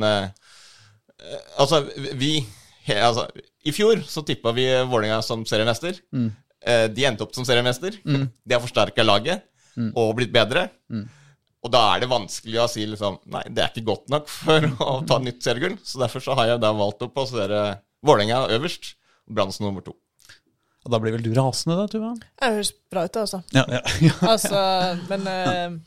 uh, altså, vi... He, altså, i fjor så tippet vi Vålerenga som seriemester. Mm. Eh, de endte opp som seriemester. Mm. De har forsterket laget mm. og blitt bedre. Mm. Og da er det vanskelig å si liksom, nei, det er ikke godt nok for å ta nytt seriegull. Så derfor så har jeg da valgt å plassere Vålerenga øverst, og Brann som nummer to.
Og da blir vel du rasende da, Tuva?
Det høres bra ut, altså.
Ja, ja, ja.
altså, men... Eh,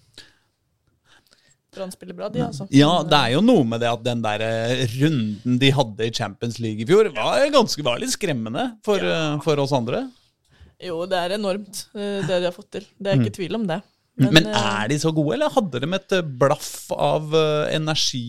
Brann spiller bra, de, altså.
Ja, det er jo noe med det at den der runden de hadde i Champions League i fjor var ganske var litt skremmende for, ja. for oss andre.
Jo, det er enormt det de har fått til. Det er ikke mm. tvil om det.
Men, Men er de så gode, eller hadde de et blaff av energi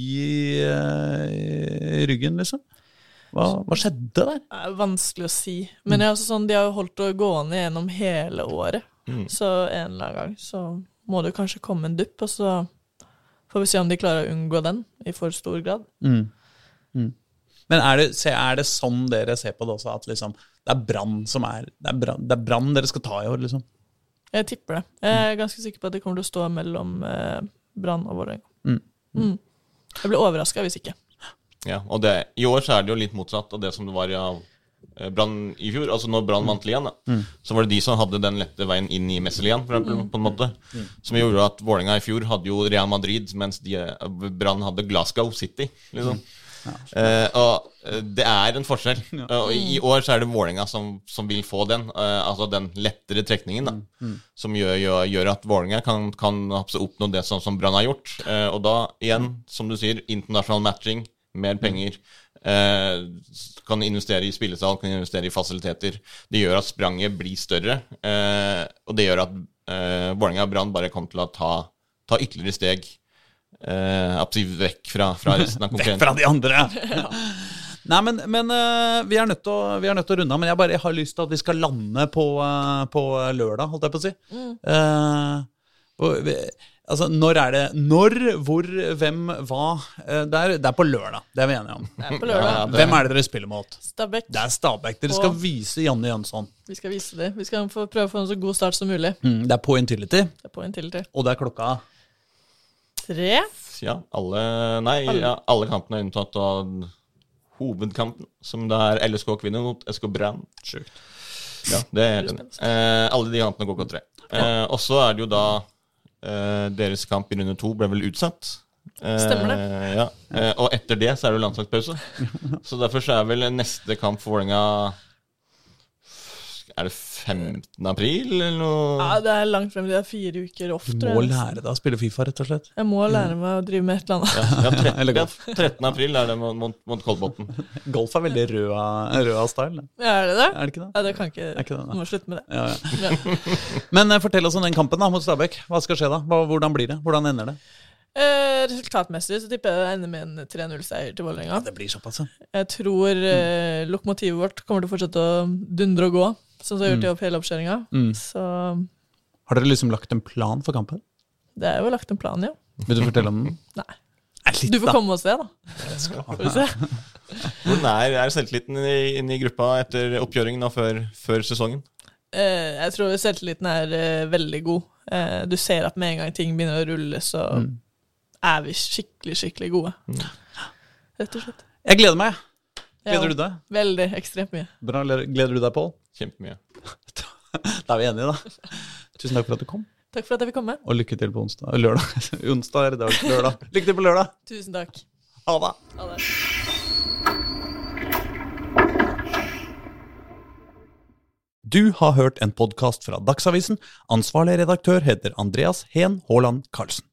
i ryggen, liksom? Hva, hva skjedde der?
Det er vanskelig å si. Men jeg, altså, sånn, de har jo holdt å gå ned gjennom hele året. Mm. Så en eller annen gang så må det kanskje komme en dupp, og så får vi se om de klarer å unngå den i for stor grad. Mm.
Mm. Men er det, er det sånn dere ser på det også, at liksom, det er Brann som er, det er Brann, det er Brann dere skal ta i år, liksom?
Jeg tipper det. Jeg er ganske sikker på at det kommer til å stå mellom eh, Brann og Vålerenga. Mm. Mm. Jeg blir overrasket hvis ikke.
Ja, og det, i år så er det jo litt motsatt av det som det var av Brann i fjor. Altså når Brann vant ligaen, mm. så var det de som hadde den lette veien inn i Mesterligaen, for eksempel, mm. på en måte. Mm. Som gjorde at Vålerenga i fjor hadde jo Real Madrid, mens de, Brann hadde Glasgow City, liksom. Mm. Ja. Uh, og det er en forskjell. Ja. Uh, og i år så er det Vålerenga som, som vil få den, uh, altså den lettere trekningen da, mm. som gjør, gjør, gjør at Vålerenga kan, kan oppnå det som, som Brann har gjort. Uh, og da igjen, som du sier, internasjonal matching, mer penger, uh, kan investere i spillesal, kan investere i fasiliteter. Det gjør at spranget blir større, uh, og det gjør at uh, Vålerenga og Brann bare kommer til å ta, ta ytterligere steg Uh, absolutt vekk fra, fra resten av konkurrenten.
Vekk fra de andre, ja. Nei, men, men uh, vi er nødt til å, vi er nødt til å runde av, men jeg bare jeg har lyst til at vi skal lande på, uh, på lørdag, holdt jeg på å si. Mm. Uh, og, altså, når er det? Når, hvor, hvem, hva? Uh, det, er, det er på lørdag, det er vi enige om.
Det er på lørdag.
Ja, det... Hvem er det dere spiller mot?
Stabæk.
Det er Stabæk. Dere skal vise Janne Jønsson.
Vi skal vise det. Vi skal få, prøve å få en så god start som mulig.
Mm, det er på Intility.
Det er på Intility.
Og det er klokka...
Tre?
Ja, alle, nei, alle. Ja, alle kampene er unntatt av hovedkampen, som det er L S K kvinner mot S K Brann. Sjukt. Ja, det er det. Eh, alle de kampene går på tre. Eh, og så er det jo da eh, deres kamp i runde to ble vel utsatt. Eh,
Stemmer det.
Ja. Eh, og etter det så er det landslagspause. Så derfor så er vel neste kamp for Vålerenga... Er det femtende april eller noe?
Ja, det er langt frem. Det er fire uker ofte.
Du må lære deg å spille FIFA, rett og slett.
Jeg må lære meg å drive med et eller annet.
Ja, ja, trettende, trettende april er det mot, mot Kolbotn.
Golf er veldig rød, rød av style.
Ja, er det det?
Er det ikke det?
Ja, det kan ikke.
ikke det,
du må slutte med det.
Ja, ja. Ja. Men uh, fortell oss om den kampen da, mot Stabæk. Hva skal skje da? Hva, hvordan blir det? Hvordan ender det?
Eh, resultatmessig så tipper jeg det ender med en tre null-seier til Vålerenga.
Ja, det blir såpass.
Jeg tror eh, lokomotivet vårt kommer til å fortsette å dundre og gå, sånn som det har gjort i opp hele oppkjøringa.
Mm.
Så
Har dere liksom lagt en plan for kampen?
det er jo lagt en plan, ja.
Vil du fortelle om den?
Nei.
Nei, litt,
Du får
da.
komme og se, da. Får vi se.
Hvordan er, er selvtilliten inne i gruppa etter oppkjøringen og før, før sesongen?
Eh, jeg tror selvtilliten er eh, veldig god. Eh, du ser at med en gang ting begynner å rulle, så
Mm.
er vi skikkelig, skikkelig gode. Rett og slett.
Jeg gleder meg. Gleder
Ja,
du deg?
Veldig, ekstremt mye.
Bra, gleder du deg, Pål?
Kjempemye.
Da er vi enige, da. Tusen takk for at du kom,
Takk for at jeg fikk komme.
og lykke til på onsdag. Lørdag. Onsdag er i dag. Lørdag. Lykke til på lørdag.
Tusen takk.
Ha det.
Ha det.
Du har hørt en podkast fra Dagsavisen. Ansvarlig redaktør heter Andreas Heen Haaland Karlsen.